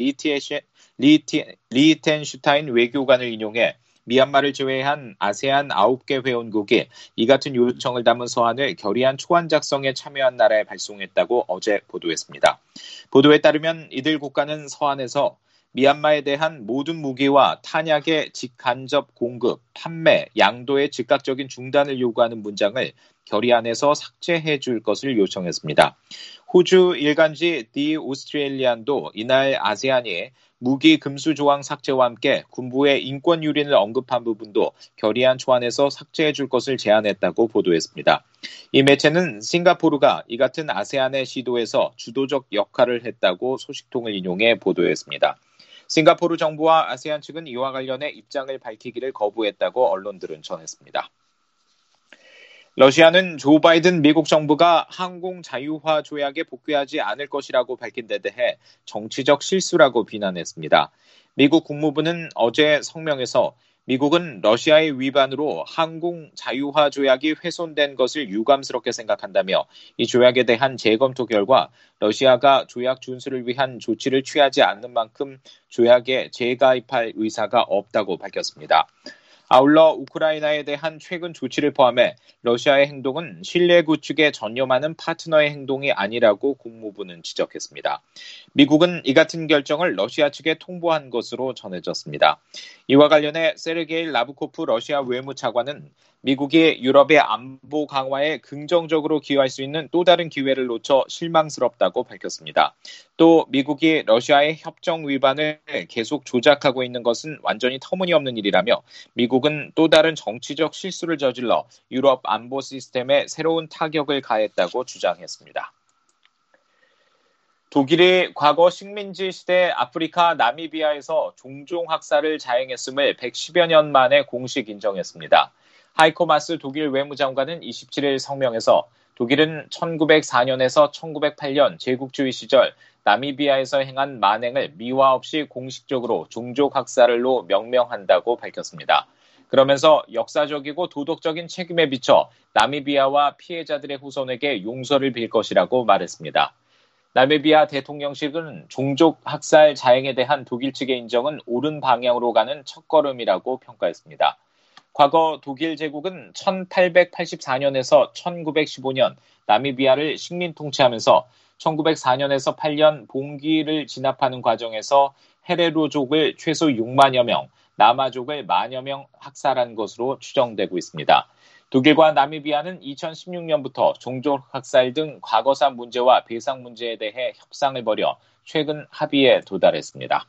리텐슈타인 외교관을 인용해 미얀마를 제외한 아세안 9개 회원국이 이 같은 요청을 담은 서한을 결의안 초안 작성에 참여한 나라에 발송했다고 어제 보도했습니다. 보도에 따르면 이들 국가는 서한에서 미얀마에 대한 모든 무기와 탄약의 직간접 공급, 판매, 양도의 즉각적인 중단을 요구하는 문장을 결의안에서 삭제해 줄 것을 요청했습니다. 호주 일간지 디 오스트레일리안도 이날 아세안이 무기 금수 조항 삭제와 함께 군부의 인권 유린을 언급한 부분도 결의안 초안에서 삭제해 줄 것을 제안했다고 보도했습니다. 이 매체는 싱가포르가 이 같은 아세안의 시도에서 주도적 역할을 했다고 소식통을 인용해 보도했습니다. 싱가포르 정부와 아세안 측은 이와 관련해 입장을 밝히기를 거부했다고 언론들은 전했습니다. 러시아는 조 바이든 미국 정부가 항공 자유화 조약에 복귀하지 않을 것이라고 밝힌 데 대해 정치적 실수라고 비난했습니다. 미국 국무부는 어제 성명에서 미국은 러시아의 위반으로 항공 자유화 조약이 훼손된 것을 유감스럽게 생각한다며 이 조약에 대한 재검토 결과 러시아가 조약 준수를 위한 조치를 취하지 않는 만큼 조약에 재가입할 의사가 없다고 밝혔습니다. 아울러 우크라이나에 대한 최근 조치를 포함해 러시아의 행동은 신뢰 구축에 전념하는 파트너의 행동이 아니라고 국무부는 지적했습니다. 미국은 이 같은 결정을 러시아 측에 통보한 것으로 전해졌습니다. 이와 관련해 세르게이 라브코프 러시아 외무차관은 미국이 유럽의 안보 강화에 긍정적으로 기여할 수 있는 또 다른 기회를 놓쳐 실망스럽다고 밝혔습니다. 또 미국이 러시아의 협정 위반을 계속 조작하고 있는 것은 완전히 터무니없는 일이라며 미국은 또 다른 정치적 실수를 저질러 유럽 안보 시스템에 새로운 타격을 가했다고 주장했습니다. 독일이 과거 식민지 시대 아프리카 나미비아에서 종종학살을 자행했음을 110여 년 만에 공식 인정했습니다. 하이코 마스 독일 외무장관은 27일 성명에서 독일은 1904년에서 1908년 제국주의 시절 나미비아에서 행한 만행을 미화 없이 공식적으로 종족학살로 명명한다고 밝혔습니다. 그러면서 역사적이고 도덕적인 책임에 비춰 나미비아와 피해자들의 후손에게 용서를 빌 것이라고 말했습니다. 나미비아 대통령실은 종족학살 자행에 대한 독일 측의 인정은 옳은 방향으로 가는 첫걸음이라고 평가했습니다. 과거 독일 제국은 1884년에서 1915년 나미비아를 식민 통치하면서 1904년에서 8년 봉기를 진압하는 과정에서 헤레로족을 최소 6만여 명, 나마족을 만여 명 학살한 것으로 추정되고 있습니다. 독일과 나미비아는 2016년부터 종족학살 등 과거사 문제와 배상 문제에 대해 협상을 벌여 최근 합의에 도달했습니다.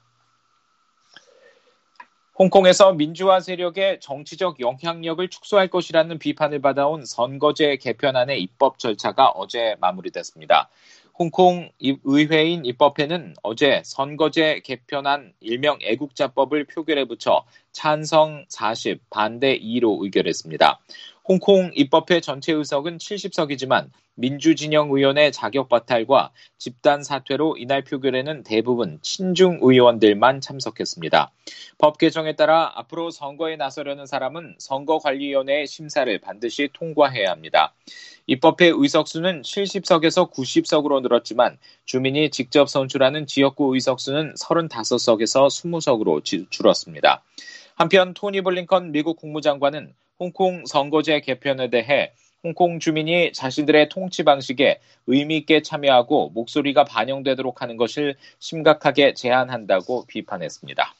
홍콩에서 민주화 세력의 정치적 영향력을 축소할 것이라는 비판을 받아온 선거제 개편안의 입법 절차가 어제 마무리됐습니다. 홍콩 의회인 입법회는 어제 선거제 개편안 일명 애국자법을 표결에 붙여 찬성 40, 반대 2로 의결했습니다. 홍콩 입법회 전체 의석은 70석이지만 민주진영 의원의 자격 박탈과 집단 사퇴로 이날 표결에는 대부분 친중 의원들만 참석했습니다. 법 개정에 따라 앞으로 선거에 나서려는 사람은 선거관리위원회의 심사를 반드시 통과해야 합니다. 입법회 의석수는 70석에서 90석으로 늘었지만 주민이 직접 선출하는 지역구 의석수는 35석에서 20석으로 줄었습니다. 한편 토니 블링컨 미국 국무장관은 홍콩 선거제 개편에 대해 홍콩 주민이 자신들의 통치 방식에 의미 있게 참여하고 목소리가 반영되도록 하는 것을 심각하게 제한한다고 비판했습니다.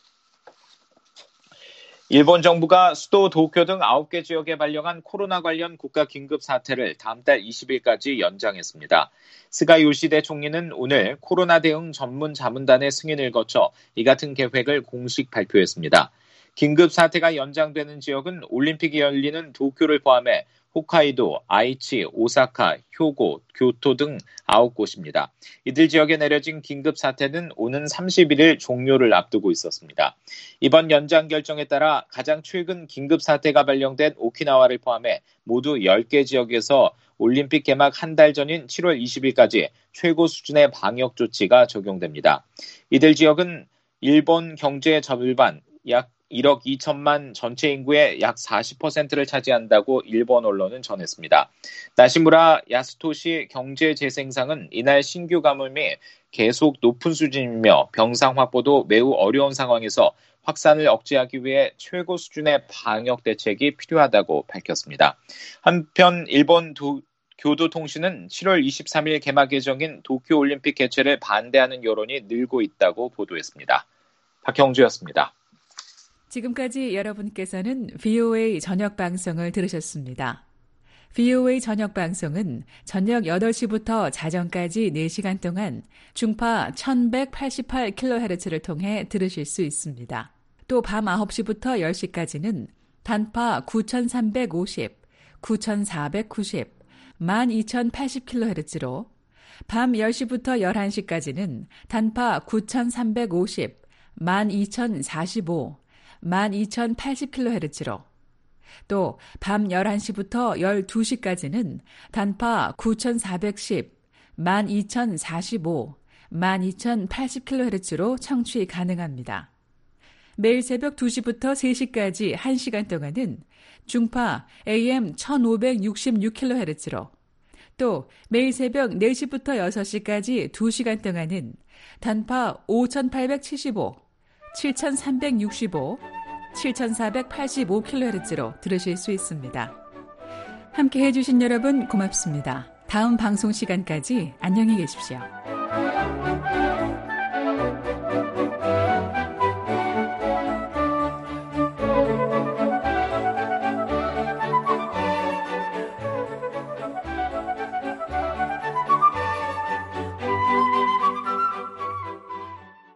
일본 정부가 수도 도쿄 등 9개 지역에 발령한 코로나 관련 국가 긴급 사태를 다음 달 20일까지 연장했습니다. 스가 요시대 총리는 오늘 코로나 대응 전문 자문단의 승인을 거쳐 이 같은 계획을 공식 발표했습니다. 긴급 사태가 연장되는 지역은 올림픽이 열리는 도쿄를 포함해 홋카이도, 아이치, 오사카, 효고, 교토 등 9곳입니다. 이들 지역에 내려진 긴급 사태는 오는 31일 종료를 앞두고 있었습니다. 이번 연장 결정에 따라 가장 최근 긴급 사태가 발령된 오키나와를 포함해 모두 10개 지역에서 올림픽 개막 한 달 전인 7월 20일까지 최고 수준의 방역 조치가 적용됩니다. 이들 지역은 일본 경제의 절반, 약 1억 2천만 전체 인구의 약 40%를 차지한다고 일본 언론은 전했습니다. 나시무라 야스토시 경제재생상은 이날 신규 감염이 계속 높은 수준이며 병상 확보도 매우 어려운 상황에서 확산을 억제하기 위해 최고 수준의 방역 대책이 필요하다고 밝혔습니다. 한편 일본 교도통신은 7월 23일 개막 예정인 도쿄올림픽 개최를 반대하는 여론이 늘고 있다고 보도했습니다. 박형주였습니다. 지금까지 여러분께서는 VOA 저녁 방송을 들으셨습니다. VOA 저녁 방송은 저녁 8시부터 자정까지 4시간 동안 중파 1188kHz를 통해 들으실 수 있습니다. 또 밤 9시부터 10시까지는 단파 9350, 9490, 12080kHz로 밤 10시부터 11시까지는 단파 9350, 12045, 12080kHz로 또 밤 11시부터 12시까지는 단파 9410, 12045, 12080kHz로 청취 가능합니다. 매일 새벽 2시부터 3시까지 1시간 동안은 중파 AM 1566kHz로, 또 매일 새벽 4시부터 6시까지 2시간 동안은 단파 5875, 7365, 7485kHz로 들으실 수 있습니다. 함께 해주신 여러분 고맙습니다. 다음 방송 시간까지 안녕히 계십시오.